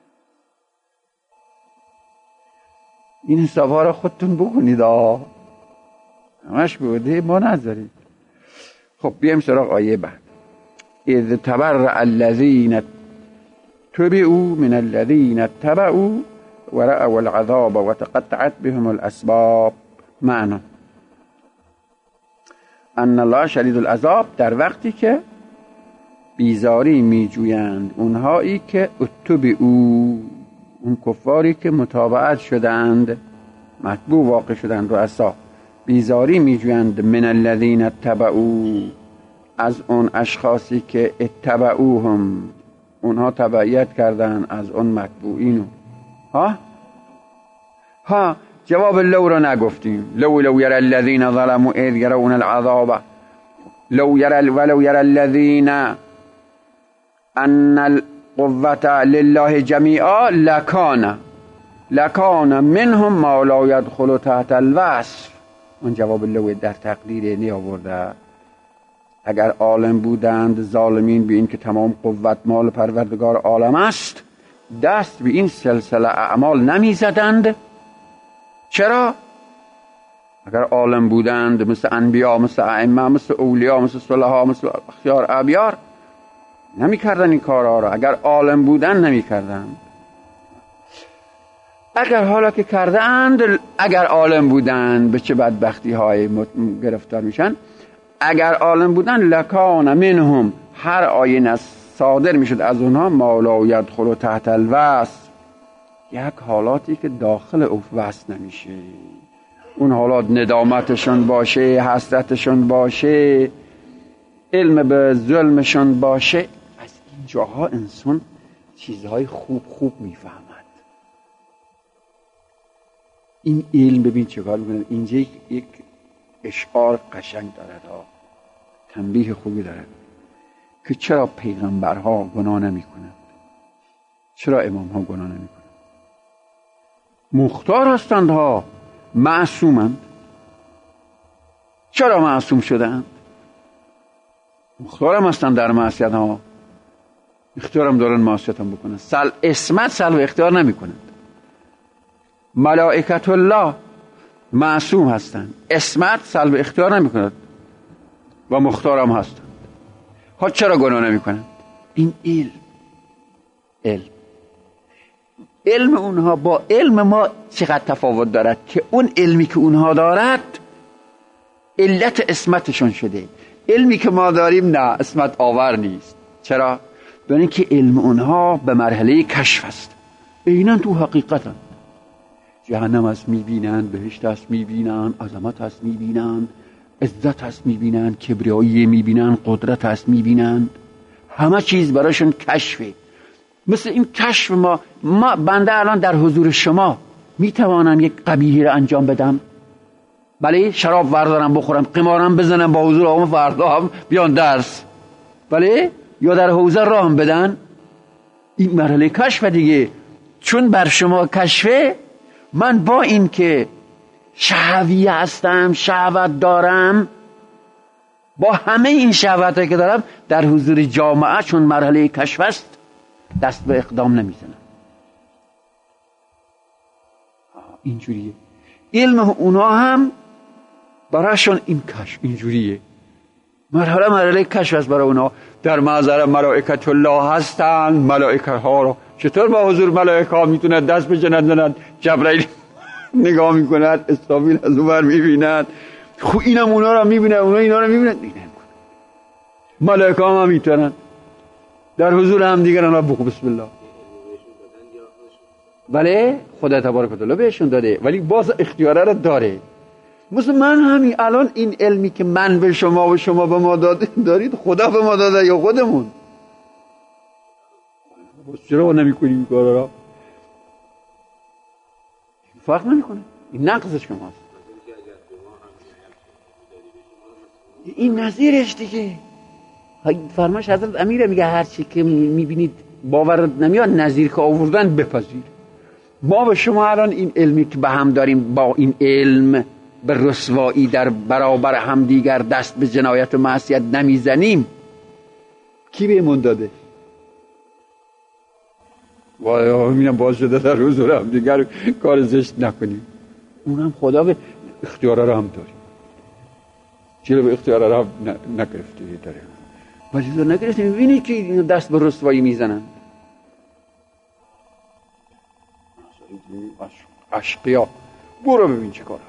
این حسابها رو خودتون بکنید، آه همش بوده ما نذارید. خب بیایم سراغ آیه بعد. اذ تبرأ الذین تبعوا من الذین تبعوا ورأوا العذاب وتقطعت بهم الاسباب. معنا ان الله شدید العذاب، در وقتی که بیزاری میجویند اونهایی که اتبعوا، اون کفاری که متابعت شدند، متبوع واقع شدند، رؤسا بیزاری میجویند من الذین اتبعوا، از اون اشخاصی که اتبعوهم، اونها تبعیت کردن از اون متبوعینو. ها ها جواب لو رو نگفتیم. لو لو یرى الذین ظلموا اذ یرون العذاب، لو یرى ولو یرى الذین ان القوة لله جمیعا لکان لکان منهم ما لا يدخل تحت الوصف. اون جواب لو در تقدیر نی آورده. اگر عالم بودند ظالمین به این که تمام قوت مال پروردگار عالم است، دست به این سلسله اعمال نمی زدند. چرا؟ اگر عالم بودند مثل انبیا، مثل ائمه، مثل اولیا، مثل صلحا، مثل اخیار ابیار، نمی کردن این کارها را. اگر عالم بودند نمی کردن. اگر حالا که کردند، اگر عالم بودند به چه بدبختی های گرفتار میشن. اگر عالم بودند لکان منهم، هر آیه صادر میشد از اونها ما لا یدخل تحت الوصف، یک حالاتی که داخل او وصف نمیشه. اون حالات ندامتشون باشه، حسرتشون باشه، علم به ظلمشون باشه، از این جاها انسان چیزهای خوب خوب میفهمد. این علم ببین چه کار میکنه. اینجا یک اشعار قشنگ داره. تنبیه خوبی داره که چرا پیغمبرها گناه نمی کنند، چرا امامها گناه نمی کنند. مختار هستند ها، معصومند. چرا معصوم شدند؟ مختارم هستند در معصیت ها، اختیارم دارن معصیت هم بکنند. سل اسمت سلب اختیار نمی کنند. ملائکت الله معصوم هستند، اسمت سلب اختیار نمی کنند و مختارم هستند. ها چرا گناه نمی کنند؟ این علم علم علم اونها با علم ما چقدر تفاوت دارد که اون علمی که اونها دارد علت اسمتشون شده، علمی که ما داریم نه، اسمت آور نیست. چرا؟ برای اینکه علم اونها به مرحله کشف است. عیناً تو حقیقتن. جهنم هست میبینند، بهشت هست میبینند، عظمت هست میبینند، عزت هست میبینند، کبریایی میبینند، قدرت هست میبینند. همه چیز براشون کشفه. مثل این کشف ما ما بنده الان در حضور شما میتوانم یک قبیحی رو انجام بدم؟ بله، شراب وردارم بخورم، قمارم بزنم با حضور آقا، فردا هم بیان درس، بله، یا در حوزه راهم بدن. این مرحله کشف دیگه. چون بر شما کشفه، من با این که شهوی هستم، شهوت دارم، با همه این شهوتایی که دارم در حضور جامعه، چون مرحله کشف است، دست به اقدام نمیزنم. اینجوریه علم اونا هم براشون. این کشف اینجوریه، مرحله مرحله کشف است برای اونا. در معذر ملائکت الله هستند. ملائکه ها رو چطور با حضور ملائکه ها میتونن دست بزنند؟ جبرائیل نگاه میکند، اسرافیل از اون ور میبیند. خب اینم اونا رو میبینن، اونا اینا رو میبینن. ملائکه هم میتونن در حضور هم دیگر انا بخو بسم الله. بله، خدا تبارک و تعالی بهشون داده، ولی باز اختیاره رو داره. مثل من همین الان این علمی که من به شما و شما به ما داده دارید، خدا به ما داده یا خودمون؟ چرا نمی کنیم این کارا را؟ فرق نمی کنه. این نقص شماست. این نظیرش دیگه. فرمایش حضرت امیر میگه هر چی که میبینید باور نمیاد، نظیر که آوردن بپذیر. ما به شما الان این علمی که به هم داریم، با این علم به رسوایی در برابر هم دیگر دست به جنایت و معصیت نمیزنیم. کی بهمون داده؟ وای همینم باز شده در حضور هم دیگر کار زشت نکنیم. اونم خدا به اختیاره رو هم داریم. چرا به اختیاره رو هم نگرفته داره؟ ولی تو نگرفته. میبینی که اینو دست به رسوایی میزنن. اشقیا برو ببین چه کار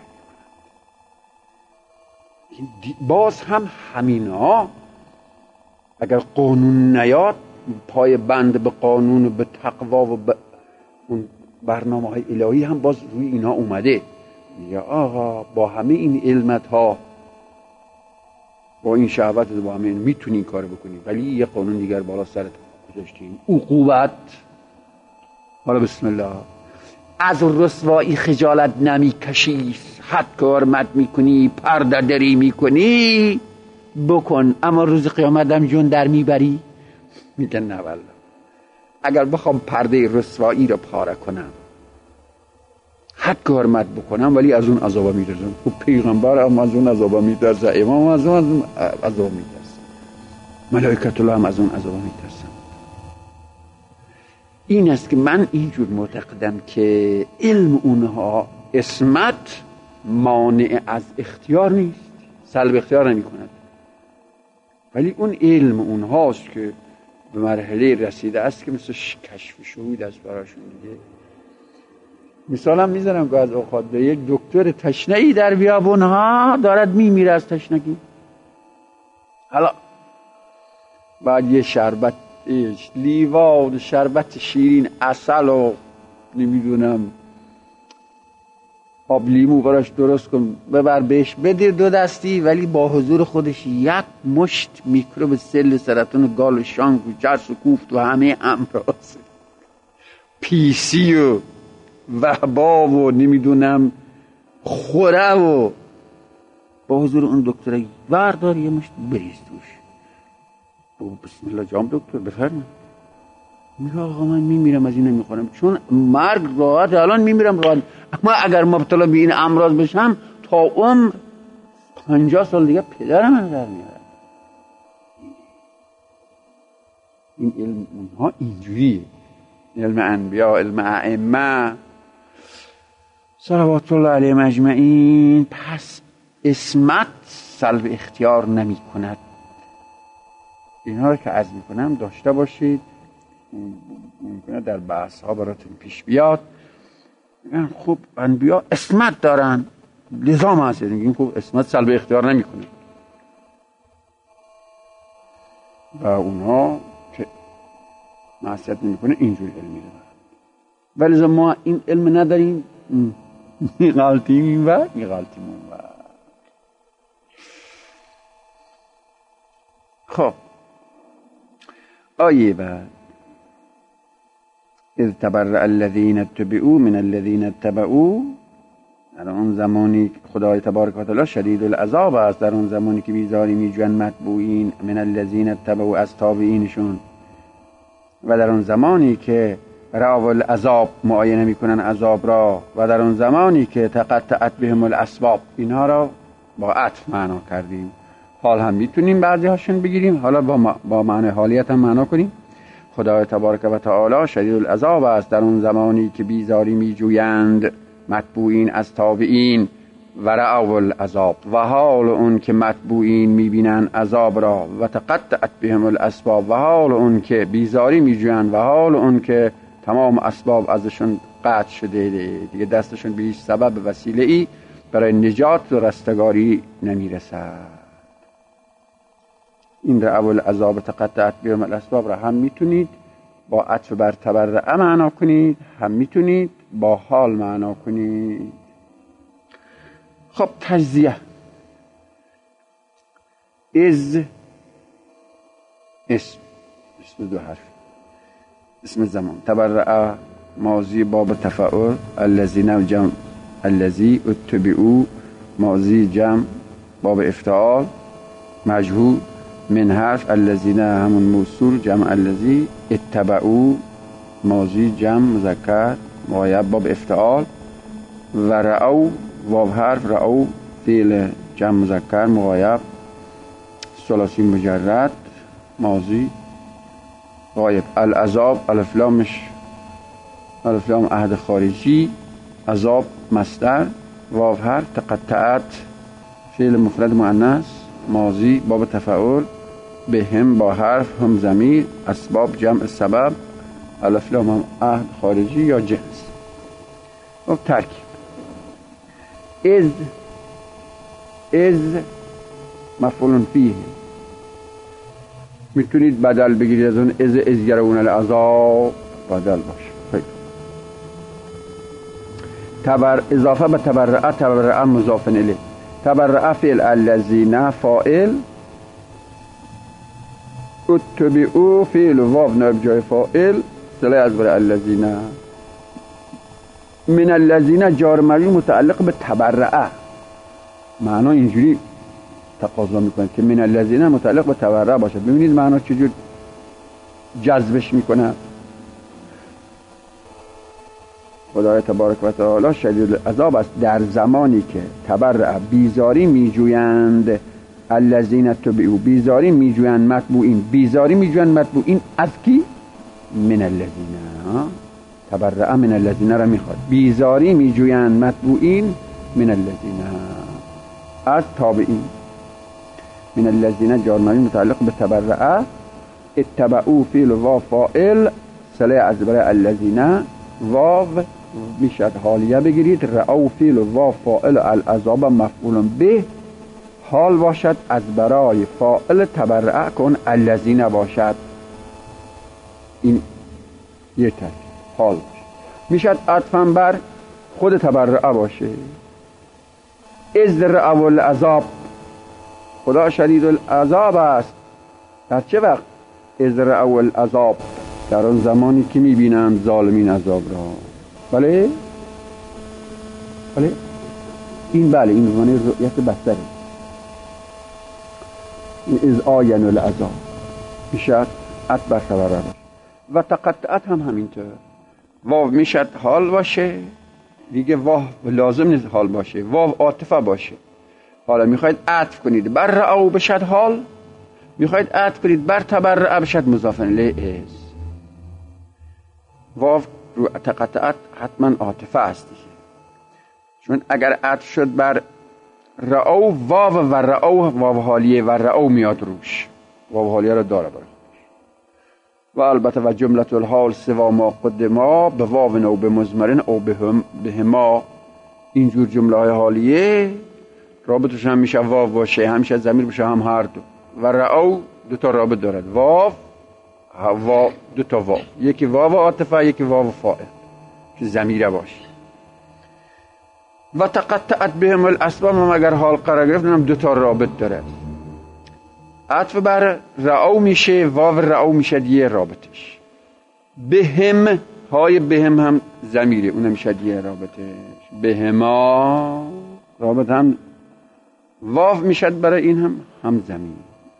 باز هم همینا. اگر قانون نیاد، پای بند به قانون و به تقوا و به اون برنامه های الهی هم باز روی اینا اومده. یا آقا با همه این علمت ها، با این شهوت، با همه این میتونی این کار بکنی، ولی یه قانون دیگر بالا سرت گذاشتیم، عقوبت. حالا بسم الله. از رسوایی خجالت نمیکشی، حد کارمت میکنی، پرده دری میکنی، بکن، اما روز قیامت هم جون در میبری. میگن نه والله، اگر بخوام پرده رسوایی رو پاره کنم، حد کارمت بکنم، ولی از اون عذابا میترسم. خب پیغمبر هم از اون عذابا میترسه، امام از اون عذابا میترسه، ملائکت الله هم از اون عذابا میترسن. این است که من اینجور معتقدم که علم اونها اسمت مانع از اختیار نیست، سلب اختیار نمی کند، ولی اون علم اونهاست که به مرحله رسیده است که مثل کشف شهود است براشون دیگه. مثالم میزنم که از اوقات به یک دکتر تشنه‌ای در بیابون ها دارد میمیره از تشنگی، حالا بعد یه شربت لیوان شربت شیرین، عسل و نمیدونم آب لیمو براش درست کن، ببر بهش بدیر دو دستی، ولی با حضور خودش یک مشت میکروب سل سرطان گال و شانک و جرس و کوفت و همه امراض پیسی و وبا و نمیدونم خوره و با حضور اون دکتر وردار یه مشت بریز توش. بابا بسم الله جام دکتر بفرمایید. میگه آقا من میمیرم از این نمیخورم، چون مرگ راحت، الان میمیرم راحت، اما اگر مبتلا به این امراض بشم تا عمر پنجاه سال دیگه پدرم من در میارم. این علم اونها اینجوریه، علم انبیا، علم ائمه صلوات الله علیهم اجمعین. پس عصمت سلب اختیار نمی کند. اینها رو که عرض میکنم داشته باشید، ممکنه در بحث ها براتون پیش بیاد. خب انبیا عصمت دارن، لزام هست، این خب عصمت سلب اختیار نمی کنه و اونها که معصیت نمی کنه اینجوری علمی دارن. ولی ما این علم نداریم، این غلطیم این و این غلطیم اون و. خب آیه بعد اذ تبرأ الذین اتبعوا من الذین اتبعوا، در اون زمانی خدای تبارک و تعالی شدید العذاب است، در اون زمانی که بیزاری میجوین متبوعین من الذین اتبعوا از تابعینشون، و در اون زمانی که رأوا العذاب معاینه میکنن عذاب را، و در اون زمانی که تقطعت بهم الاسباب، اینها را با عطف معنا کردیم. حال هم میتونیم بعضی هاشون بگیریم، حالا با, با معنی حالیت هم معنا کنیم. خدای تبارک و تعالی شدید العذاب است در اون زمانی که بیزاری میجویند متبوعین از تابعین، و رأوا العذاب، و حال اون که متبوعین میبینن عذاب را، و تقطعت بهم الاسباب، و حال اون که بیزاری میجویند، و حال اون که تمام اسباب ازشون قطع شده، دیگه دستشون به هیچ سبب وسیله ای برای نجات و رستگاری نمیرسد. این رأوا العذاب تقطعت بهم الاسباب را هم میتونید با عطف بر تبرأ معنا کنید، هم میتونید با حال معنا کنید. خب تجزیه. از اسم اسم دو حرف، اسم زمان. تبرأ ماضی باب تفاعل، الذین جمع الذی اتبعوا ماضی جمع باب افتعال، مجهول من حرف الذین همون موصول جمع الذی، اتبعوا ماضی جمع مذکر مغایب باب افتعال، و رأوا واو حرف رأوا فعل جمع مذکر مغایب ثلاثی مجرد ماضی غایب. العذاب الف لامش الف لام عهد خارجی، عذاب مصدر، واو حرف تقطعت فعل مفرد مؤنث ماضی باب تفاعل، به هم با حرف هم ضمیر، اسباب جمع سبب، الف لام هم عهد خارجی یا جنس. و ترکیب. از از مفعول فیه، میتونید بدل بگیرید از اون از از یرون العذاب بدل باشه. تبر اضافه به تبرع، تبرع مضاف الیه. تبرع فعل الذین فاعل، اتبعوا فعل واو نائب جای فاعل، صله از بر الذین. من الذین جار مجرور متعلق به تبرع، معنا اینجوری تقاضا میکنه که من الذین متعلق به تبرع باشه. ببینید معنا چجور جذبش میکنه. خدای تبارک و تعالی شدید العذاب است در زمانی که تبرع بیزاری میجویند، الذین اتبعوا بیزاری میجویند متبوعین، بیزاری میجویند متبوعین از کی؟ من الذین. تبرع من الذین را میخواد، بیزاری میجویند متبوعین من الذین از تابعین. من الذین جار مجرور متعلق به تبرع، اتبعوا فعل و فاعل، صله از برای الذین واو میشد حالیه بگیرید، رأوا فعل و فاعل، العذاب مفعول به، حال باشد از برای فاعل تبرع کن الذین باشد. این یه ترکیب حال باشه. میشد عطفاً بر خود تبرع باشه. از رأوا العذاب، خدا شدید العذاب است. در چه وقت؟ از رأوا العذاب، در اون زمانی که میبینند ظالمین عذاب را. بله بله این بله این زمانی رؤیت بصری. از آین العذاب میشد ات بر تبرع باشه. و تقطعت هم همینطور، واو میشد حال باشه دیگه، واو لازم نیست حال باشه، واو عاطفه باشه. حالا میخواید عطف کنید بر رعو بشد حال، میخواید عطف کنید بر تبرع بشد مضاف الیه از. واو رو تقطعت حتما عاطفه است دیگه، چون اگر عطف شد بر رعو، واو و رعو واو حالیه و رعو میاد روش، واو حالیه رو داره برای و البته و جملت الحال سوا ما قدما به واو او به مضمرن او به هما. اینجور جمله های حالیه رابطش هم میشه واو باشه، همیشه ضمیر باشه، هم هر دو. و رعو دو تا رابط دارد، واو واو دو تا واو، یکی واو عاطفه یکی واو فاعل که ضمیره باشه. و تقطعت بهم الاسباب هم اگر حال قرار گرفت هم دو تا رابط دارد. عطف بر رعو میشه، واو رعو میشه یه رابطش. بهم های بهم هم ضمیره، اونم میشه یه رابطش. بهما رابط هم واو میشه برای این هم هم ضمیر.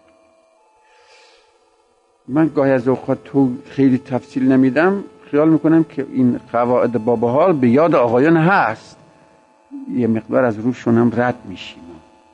من گاهی از اوقات تو خیلی تفصیل نمیدم، خیال میکنم که این قواعد باب حال به یاد آقایان هست، یه مقدار از روشون هم رد میشیم.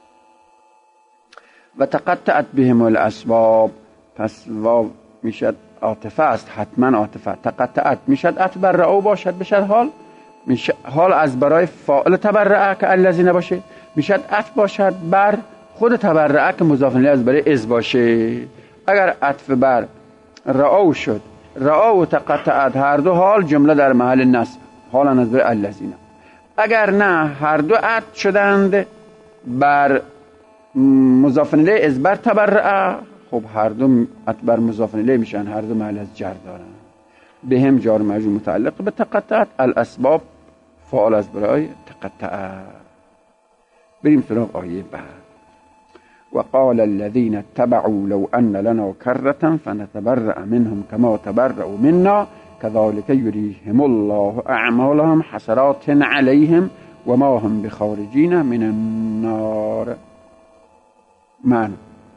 و تقطعت بهم الاسباب، پس واو میشد عاطفه است، حتما عاطفه. تقطعت میشد عطف بر رعو باشد بشد حال، میشه حال از برای فاعل تبرعه که الذی نباشه، میشد عطف باشد بر خود تبرعه که مضاف الیه از برای از باشه. اگر عطف بر رعو شد، رعو و تقطعت هر دو حال جمله در محل نصب، حال از برای الذی. اگر نه هر دو عطف شدند بر مضاف الیه از بر تبرعه، خب هر دو عطف بر مضاف الیه میشن، هر دو محل از جر دارن. به هم جار مجرور متعلق به تقطعت، الاسباب فعال از برای تقطعه. بریم سراغ آیه بعد. وقال الذين اتبعوا لو ان لنا كرة فنتبرأ منهم كما تبرأوا منا كذلك يريهم الله اعمالهم حسرات عليهم وما هم بخارجين من النار. من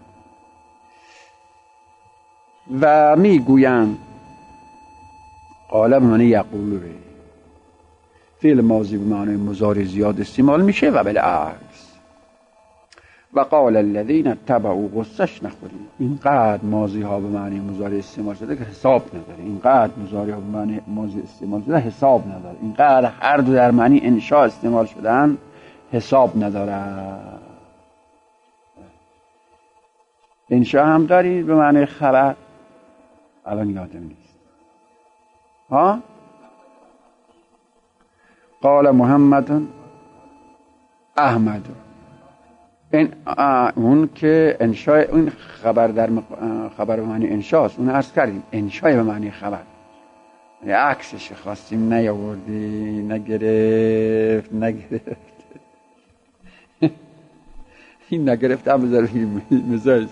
و میگویند، قال به معنی یقول، فعل ماضی به معنی مضارع زیاد استعمال میشه و بالعکس. و قال الذين اتبعوا غصش نخورید، اینقدر ماضی ها به معنی مضارع استعمال شده که حساب نداره، اینقدر مضارع ها به معنی ماضی استعمال شده حساب نداره، اینقدر هر دو در معنی انشاء استعمال شدن حساب نداره. انشاء هم دارید به معنی خبر، الان یادم نیست ها. قال محمد احمد، این اون که انشاء اون خبر در خبر به معنی انشاء است، اون عرض کردیم انشاء به معنی خبر، یعنی عکسش خواستیم نیاوردی، نگرفت نگرفت این نگرفت هم بذاریم مزاج.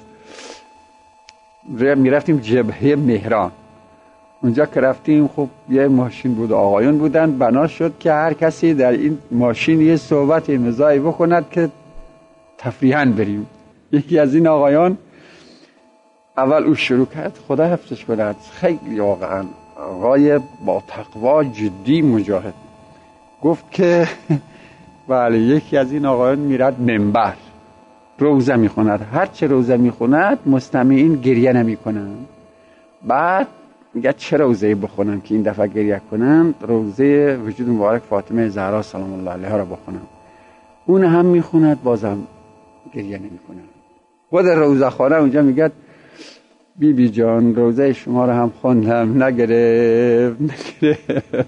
میرفتیم جبهه مهران، اونجا که رفتیم خب یه ماشین بود، آقایون بودن، بنا شد که هر کسی در این ماشین یه صحبت مزاحی بکند که تفریحاً بریم. یکی از این آقایان اول او شروع کرد، خدا حفظش کند، خیلی واقعا آقای با تقوا جدی مجاهد، گفت که بله یکی از این آقایان میرد منبر روزه میخوند، هر چه روزه میخوند مستمعین گریه نمیکنن. بعد میگه چه روزه بخونم که این دفعه گریه کنن؟ روزه وجود مبارک فاطمه زهرا سلام الله علیها را بخونم. اون هم میخوند بازم گریه نمیکنن. خود روزه خانه اونجا میگه بی بی جان روزه شما رو هم خوندم نگرفت نگرفت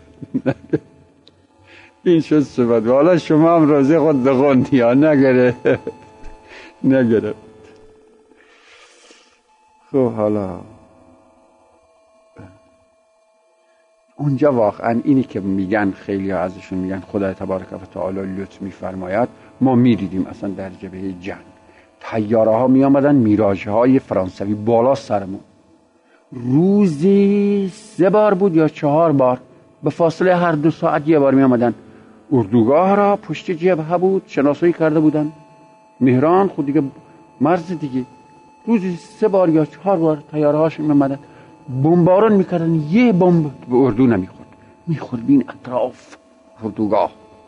این شد صحبت، حالا شما هم روزه خود بخوندی یا نگرفت نگرفت. خب حالا اونجا واقعا اینی که میگن خیلی ها ازشون میگن خدای تبارک و تعالی لطف میفرماید، ما میدیدیم اصلا در جبهه جنگ طیاره ها میامدن، میراژ های فرانسوی بالا سرمون، روزی سه بار بود یا چهار بار، به فاصله هر دو ساعت یه بار میامدن. اردوگاه را پشت جبهه بود، شناسایی کرده بودن. مهران خود دیگه مرز دیگه، روزی سه بار یا چهار بار طیاره هاشون میمدن بمباران میکردن، یه بمب به اردو نمیخورد، میخورد این اطراف اردوگاه،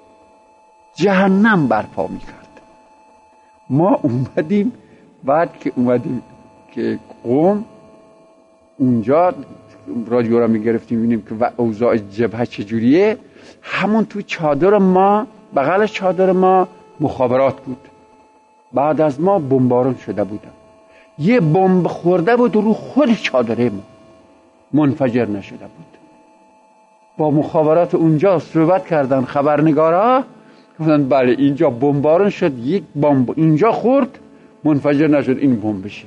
جهنم برپا میکرد. ما اومدیم، بعد که اومدیم که قم اونجا رادیو را میگرفتیم ببینیم که اوضاع جبهه چجوریه، همون تو چادر ما، بغل چادر ما مخابرات بود. بعد از ما بمباران شده بودن، یه بمب خورده بود رو خود چادره ما، منفجر نشده بود. با مخابرات اونجا صحبت کردن خبرنگارا، گفتن بله اینجا بمباران شد، یک بمب اینجا خورد منفجر نشد، این بمب بشه.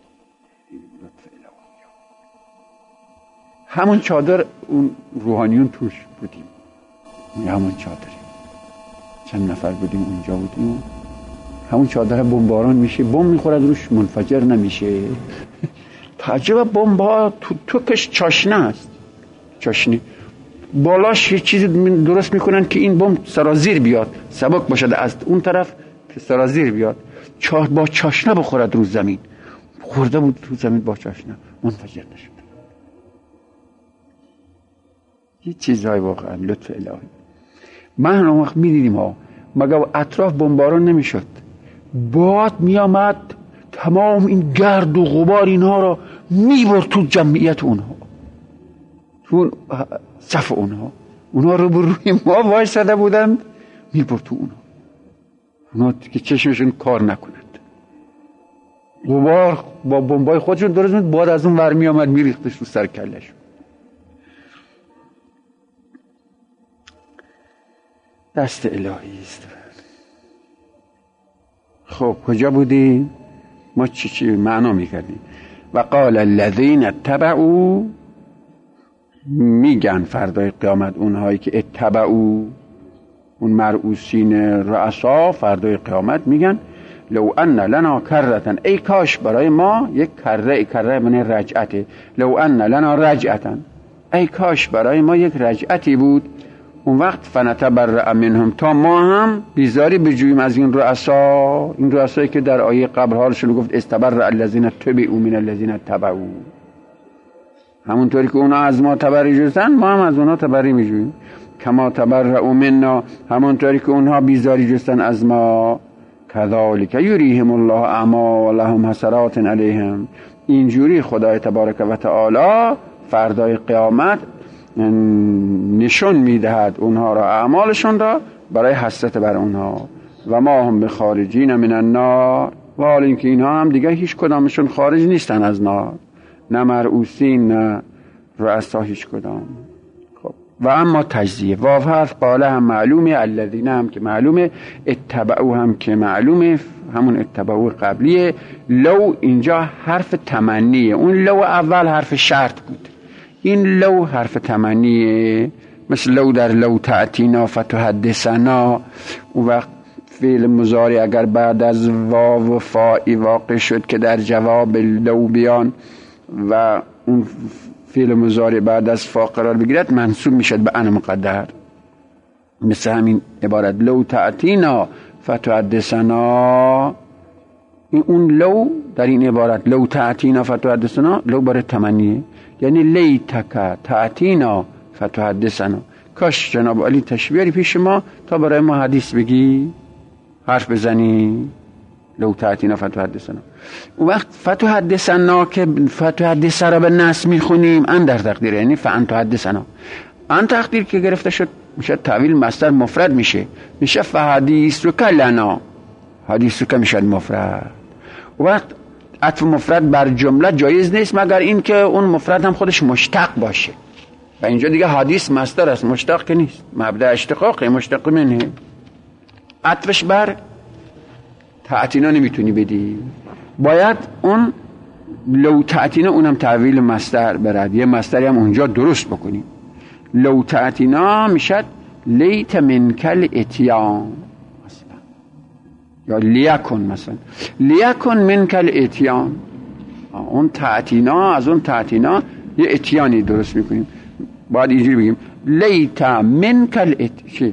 همون چادر اون روحانیون توش بودیم، همون چادر چند نفر بودیم اونجا بودیم، همون چادر بمباران میشه، بمب میخورد روش منفجر نمیشه. تعجب بمب ها تو توکش چاشنه است، چاشنه بالاش یه چیزی درست میکنن که این بمب سرازیر بیاد، سبک باشد از اون طرف که سرازیر بیاد، چا با چاشنه بخورد رو زمین. خورده بود رو زمین با چاشنه، منفجر نشد. یه چیزهای واقعا لطف الهی. من اون وقت میدیدیم ها، مگر اطراف بمباران نمیشد، باد میامد تمام این گرد و غبار اینها را میبرد تو جمعیت اونها، تو صف اونها، اونها رو بروی ما وایساده بودند، میبرد تو اونها، اونها که چشمشون کار نکند، غبار با بمبای خودشون درست بود، باد از اون ور میامد میریختش رو سر کلش. دست الهی است. خب کجا بودیم؟ ما چی چی معنا میکردیم؟ و قال الذین اتبعوا، میگن فردای قیامت اونهایی که اتبعوا، اون مرؤوسین رؤسا فردای قیامت میگن لو ان لنا کرتن، ای کاش برای ما یک کره، کره من رجعته، لو ان لنا رجعتن، ای کاش برای ما یک رجعتی بود. اون وقت فنتبرأ منهم، تا ما هم بیزاری بجوییم از این رؤسا، این رؤسایی که در آیه قبل حالشون گفت استبرأ الذین تبعوا من الذین تبعوا، همونطوری که اونا از ما تبرئه جستن ما هم از اونا تبرئه میجوییم. کما تبرئوا منا، همونطوری که اونها بیزاری جستن از ما. کذالک یریهم الله اعمالهم حسرات علیهم، اینجوری خدای تبارک و تعالی فردای قیامت نشون میدهد اونها را، اعمالشون را برای حسرت بر اونها. و ما هم بخارجین من النار، و حال اینکه اینها هم دیگه هیچ کدامشون خارج نیستن از نار، نه مرؤوسین نه رؤسا هیچ کدام. خب و اما تجزیه، واو حرف قاله هم معلومه، الذین هم که معلومه، اتبعوا هم که معلومه، همون اتبعوا قبلیه. لو اینجا حرف تمنیه، اون لو اول حرف شرط بود، این لو حرف تمنیه، مثل لو در لو تأتینا فتحدثنا. اون وقت فعل مضارع اگر بعد از واو و فائی واقع شد که در جواب لو بیان و اون فعل مضارع بعد از فا قرار بگیرد، منصوب میشد به ان مقدر، مثل همین عبارت لو تأتینا فتحدثنا. اون لو در این عبارت لو تأتینا فتحدثنا، لو برای تمنیه، یعنی لیتک تأتینا فتحدثنا، کاش جناب علی تشبیهی پیش ما تا برای ما حدیث بگی، حرف بزنی، لو تأتینا فتحدثنا. اون وقت فتحدثنا که فتحدث را به نصب میخونیم، ان در تقدیر، یعنی فان تحدثنا، ان تقدیر که گرفته شد میشه تعویل مصدر مفرد میشه، میشه فحدیث که لنا، حدیث که میشه مفرد. اون وقت عطف مفرد بر جمله جایز نیست مگر این که اون مفرد هم خودش مشتق باشه، و اینجا دیگه حدیث مصدر است، مشتق که نیست، مبدأ اشتقاق مشتق منه. عطفش بر تأتینا نمیتونی بدی، باید اون لو تأتینا اونم تعویل مصدر برد، یه مصدری هم اونجا درست بکنی. لو تأتینا میشد لیت منکل اتیان مثلا، یا لیکن مثلا لیکن منکل اتیان. اون تأتینا، از اون تأتینا یه اتیانی درست میکنیم، باید اینجوری بگیم لیت منکل اتیان،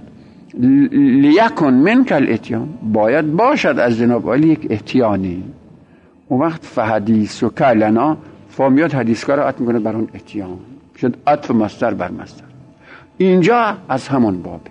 لیکن منکل اتیان، باید باشد از جناب علی یک اتیانی. اون وقت فحدیث و کلنا فامیاد حدیثگاه رو عطف میکنه بر اون اتیان، شد عطف مصدر بر مصدر. اینجا از همون بابه.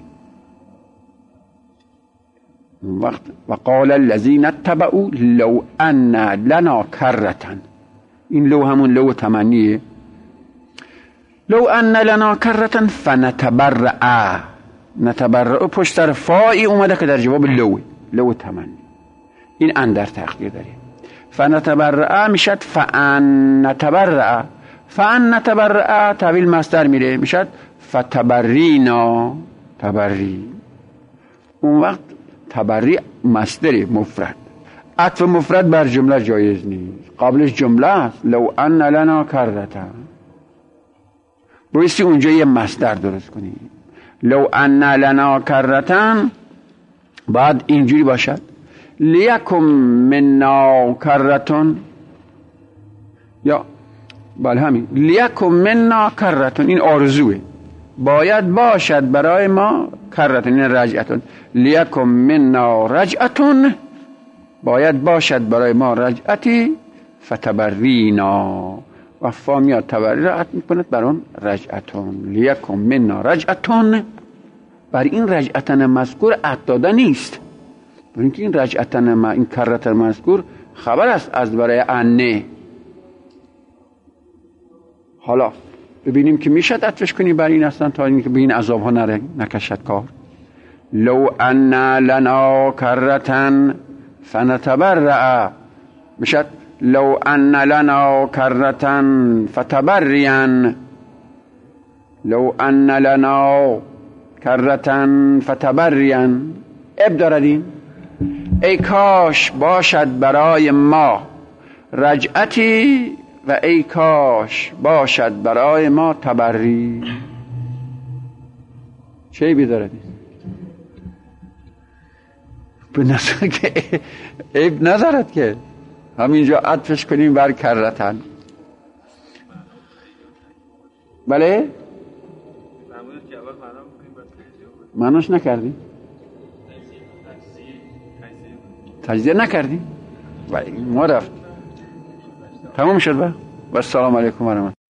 اون وقت وقال الذین اتبعوا لو ان لنا کرتن، این لو همون لو تمنیه. لو ان لنا کرتن فنتبرع، نتبرع پشت سر فائی اومده که در جواب لو، لو تمنی. این اندر تقدیر داره. فنتبرع میشد فان نتبرع، فان نتبرع تحویل مصدر میره میشد فتبرینا، تبری. اون وقت تبری مصدر مفرد، عطف مفرد بر جمله جایز نیست، قبلش جمله است. لو ان لنا کرتن، بایستی اونجا یه مصدر درست کنی. لو ان لنا کرتن بعد اینجوری باشد لیکم منا کرتون، یا بله همین لیکم منا کرتون، این آرزوه، باید باشد برای ما کرتون، این رجعتون. لیکم منا رجعتون، باید باشد برای ما رجعتی. فتبرینا، و فا میاد تبری را عطف میکند بر اون رجعتون. لیکم منا رجعتون، بر این رجعتن مذکور عطف داده نیست، برای اینکه این رجعتن ما این کرتن مذکور خبر است از برای انه. حالا ببینیم که میشد عطفش کنی بر این اصلا تا اینکه به این عذاب ها نره نکشد کار. لو ان لنا کرتن فنتبرع، میشد لو ان لنا کرتن فتبرین، لو ان لنا کرتن فتبرین. اب داردین ای کاش باشد برای ما رجعتی، و ای کاش باشد برای ما تبری. چه بیداردین؟ به نظر که عیب ندارد که همینجا عطفش کنیم بر کرتن. بله؟ معناش نکردی؟ تجزیه نکردی؟ ما رفت تمام شد. با و السلام علیکم و رحمت